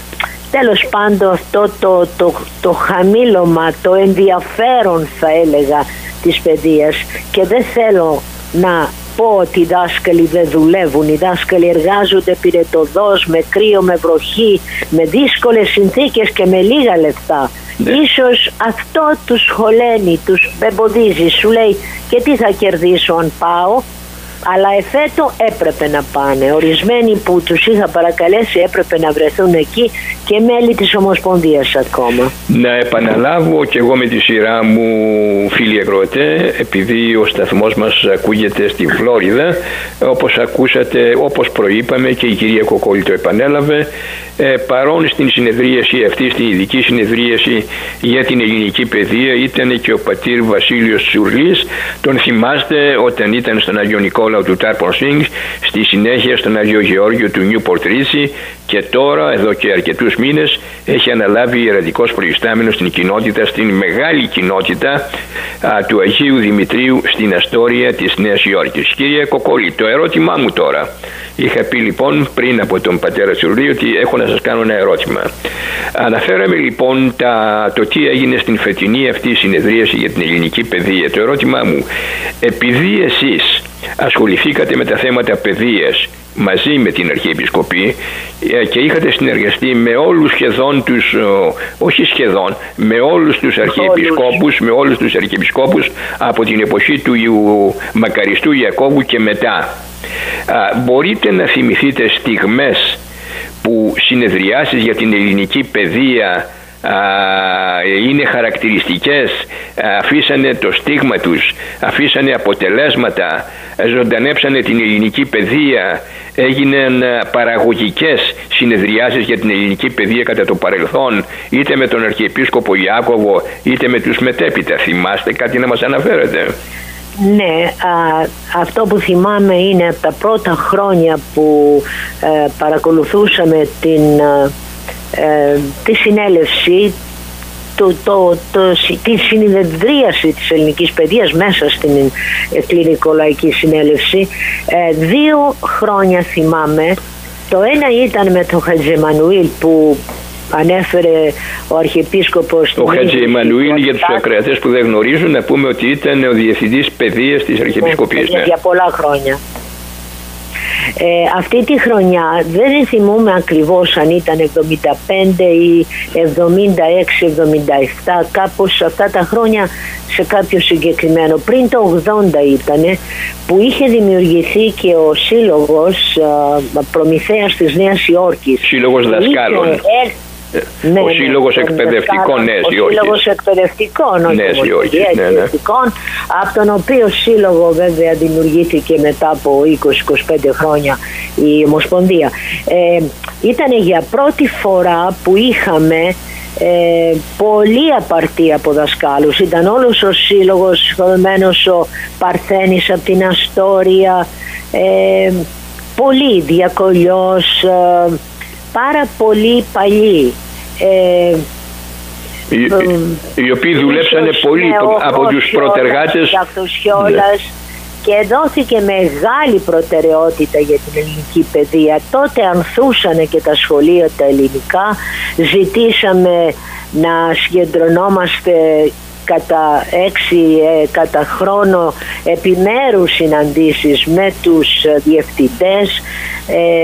τέλος πάντων, αυτό το, το, το χαμήλωμα, το ενδιαφέρον θα έλεγα της παιδείας, και δεν θέλω να πω ότι οι δάσκαλοι δεν δουλεύουν. Οι δάσκαλοι εργάζονται πυρετοδός, με κρύο, με βροχή, με δύσκολες συνθήκες και με λίγα λεφτά. Ναι. Ίσως αυτό τους χωλαίνει, τους εμποδίζει. Σου λέει και τι θα κερδίσω αν πάω. Αλλά εφέτο έπρεπε να πάνε. Ορισμένοι που τους είχα παρακαλέσει έπρεπε να βρεθούν εκεί και μέλη της Ομοσπονδίας ακόμα. Να επαναλάβω και εγώ με τη σειρά μου, φίλοι ακροατέ, επειδή ο σταθμός μας ακούγεται στη Φλόριδα, όπως ακούσατε, όπως προείπαμε και η κυρία Κοκόλη το επανέλαβε, ε, παρόν στην συνεδρίαση αυτή, στην ειδική συνεδρίαση για την ελληνική παιδεία, ήταν και ο πατήρ Βασίλειος Τσουρλής. Τον θυμάστε όταν ήταν στον Άγιο Νικόλαο του Τάρπον Σφίνγκς, στη συνέχεια στον Άγιο Γεώργιο του Νιούπορτ Ρίτσι, και τώρα εδώ και αρκετούς μήνες έχει αναλάβει ιερατικός προϊστάμενος στην κοινότητα, στην μεγάλη κοινότητα α, του Αγίου Δημητρίου στην Αστόρια της Νέας Υόρκης. Κύριε Κοκόλη, το ερώτημά μου τώρα, είχα πει λοιπόν πριν από τον πατέρα Τσουρλή ότι έχω να σας κάνω ένα ερώτημα. Αναφέραμε λοιπόν τα, το τι έγινε στην φετινή αυτή συνεδρίαση για την ελληνική παιδεία. Το ερώτημά μου, επειδή εσείς ασχοληθήκατε με τα θέματα παιδείας μαζί με την Αρχιεπισκοπή και είχατε συνεργαστεί με όλους σχεδόν τους, όχι σχεδόν, με όλους τους Αρχιεπισκόπους, με όλους τους Αρχιεπισκόπους από την εποχή του Μακαριστού Ιακώβου και μετά, μπορείτε να θυμηθείτε στιγμές που συνεδριάσεις για την ελληνική παιδεία είναι χαρακτηριστικές, αφήσανε το στίγμα τους, αφήσανε αποτελέσματα, ζωντανέψανε την ελληνική παιδεία, έγιναν παραγωγικές συνεδριάσεις για την ελληνική παιδεία κατά το παρελθόν, είτε με τον Αρχιεπίσκοπο Ιάκωβο είτε με τους μετέπειτα? Θυμάστε κάτι να μας αναφέρετε? Ναι, α, αυτό που θυμάμαι είναι από τα πρώτα χρόνια που ε, παρακολουθούσαμε την Ε, τη συνέλευση, το, το, το, τη συνεδρίαση της ελληνικής παιδείας μέσα στην Εκκληνικολαϊκή Συνέλευση. Ε, δύο χρόνια θυμάμαι. Το ένα ήταν με τον Χατζη Εμμανουήλ που ανέφερε ο Αρχιεπίσκοπος. Ο Χατζη Εμμανουήλ, για τους ακροατές που δεν γνωρίζουν, να πούμε ότι ήταν ο Διευθυντής Παιδείας της Αρχιεπισκοπής. Ναι, ναι. Για πολλά χρόνια. Ε, αυτή τη χρονιά δεν θυμούμαι ακριβώς αν ήταν εβδομήντα πέντε ή εβδομήντα έξι εβδομήντα επτά, κάπως αυτά τα χρόνια, σε κάποιο συγκεκριμένο. Πριν το ογδόντα ήτανε που είχε δημιουργηθεί και ο σύλλογος α, Προμηθέας της Νέας Υόρκης. Σύλλογος δασκάλων. Είχε, Ναι, ο ναι, Σύλλογος ναι, Εκπαιδευτικών Νέας Υόρκης. Ο Σύλλογος Εκπαιδευτικών Νέας Υόρκης, ναι, ναι. Από τον οποίο σύλλογο βέβαια δημιουργήθηκε μετά από είκοσι με είκοσι πέντε χρόνια η Ομοσπονδία. Ε, ήταν για πρώτη φορά που είχαμε ε, πολύ απαρτία από δασκάλους. Ήταν όλος ο σύλλογος, συγχωρεμένος ο Παρθένης από την Αστόρια, ε, πολύ Διακολιός, ε, πάρα πολύ παλιοί, ε, οι, οι οποίοι δουλέψανε πολύ από τους προτεργάτες. Ναι. Και δόθηκε μεγάλη προτεραιότητα για την ελληνική παιδεία. Τότε ανθούσανε και τα σχολεία τα ελληνικά. Ζητήσαμε να συγκεντρωνόμαστε κατά έξι ε, κατά χρόνο επιμέρους συναντήσεις με τους διευθυντές. Ε,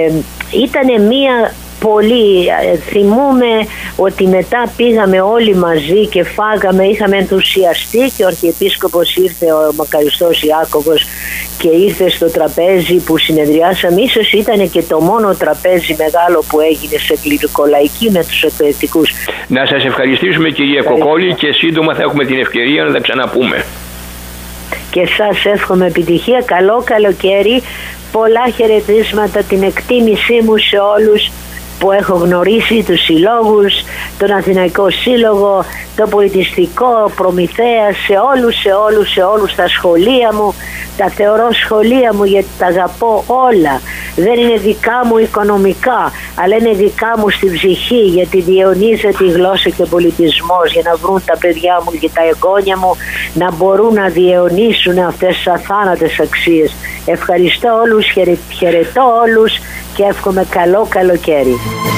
Ήτανε μία πολύ, θυμούμε ότι μετά πήγαμε όλοι μαζί και φάγαμε, είχαμε ενθουσιαστεί και ο Αρχιεπίσκοπος ήρθε, ο Μακαριστός Ιάκωβος, και ήρθε στο τραπέζι που συνεδριάσαμε. Ίσως ήταν και το μόνο τραπέζι μεγάλο που έγινε σε κληρικολαϊκή με τους εκπαιδευτικούς. Να σας ευχαριστήσουμε κυρία Κοκόλη και σύντομα θα έχουμε την ευκαιρία να τα ξαναπούμε. Και σας εύχομαι επιτυχία, καλό καλοκαίρι, πολλά χαιρετίσματα, την εκτίμησή μου σε όλους που έχω γνωρίσει, τους συλλόγους, τον Αθηναϊκό Σύλλογο, το Πολιτιστικό, Προμηθέα, σε όλους, σε όλους, σε όλους τα σχολεία μου. Τα θεωρώ σχολεία μου γιατί τα αγαπώ όλα. Δεν είναι δικά μου οικονομικά, αλλά είναι δικά μου στην ψυχή, γιατί διαιωνίζεται η γλώσσα και ο πολιτισμός για να βρουν τα παιδιά μου και τα εγγόνια μου να μπορούν να διαιωνίσουν αυτές τις αθάνατες αξίες. Ευχαριστώ όλους, χαιρετώ όλους και εύχομαι καλό καλοκαίρι.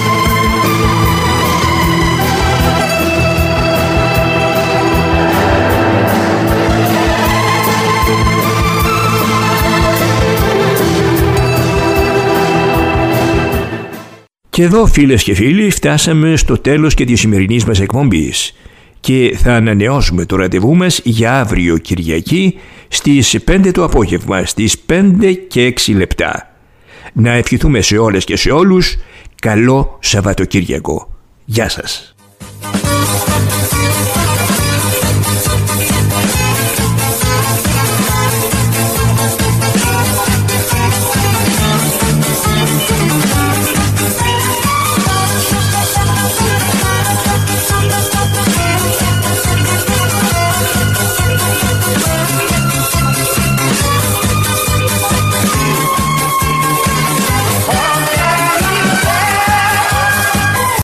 Και εδώ, φίλες και φίλοι, φτάσαμε στο τέλος και της σημερινής μας εκπομπής και θα ανανεώσουμε το ραντεβού μας για αύριο Κυριακή στις πέντε το απόγευμα, στις πέντε και έξι λεπτά. Να ευχηθούμε σε όλες και σε όλους καλό Σαββατοκύριακο. Γεια σας.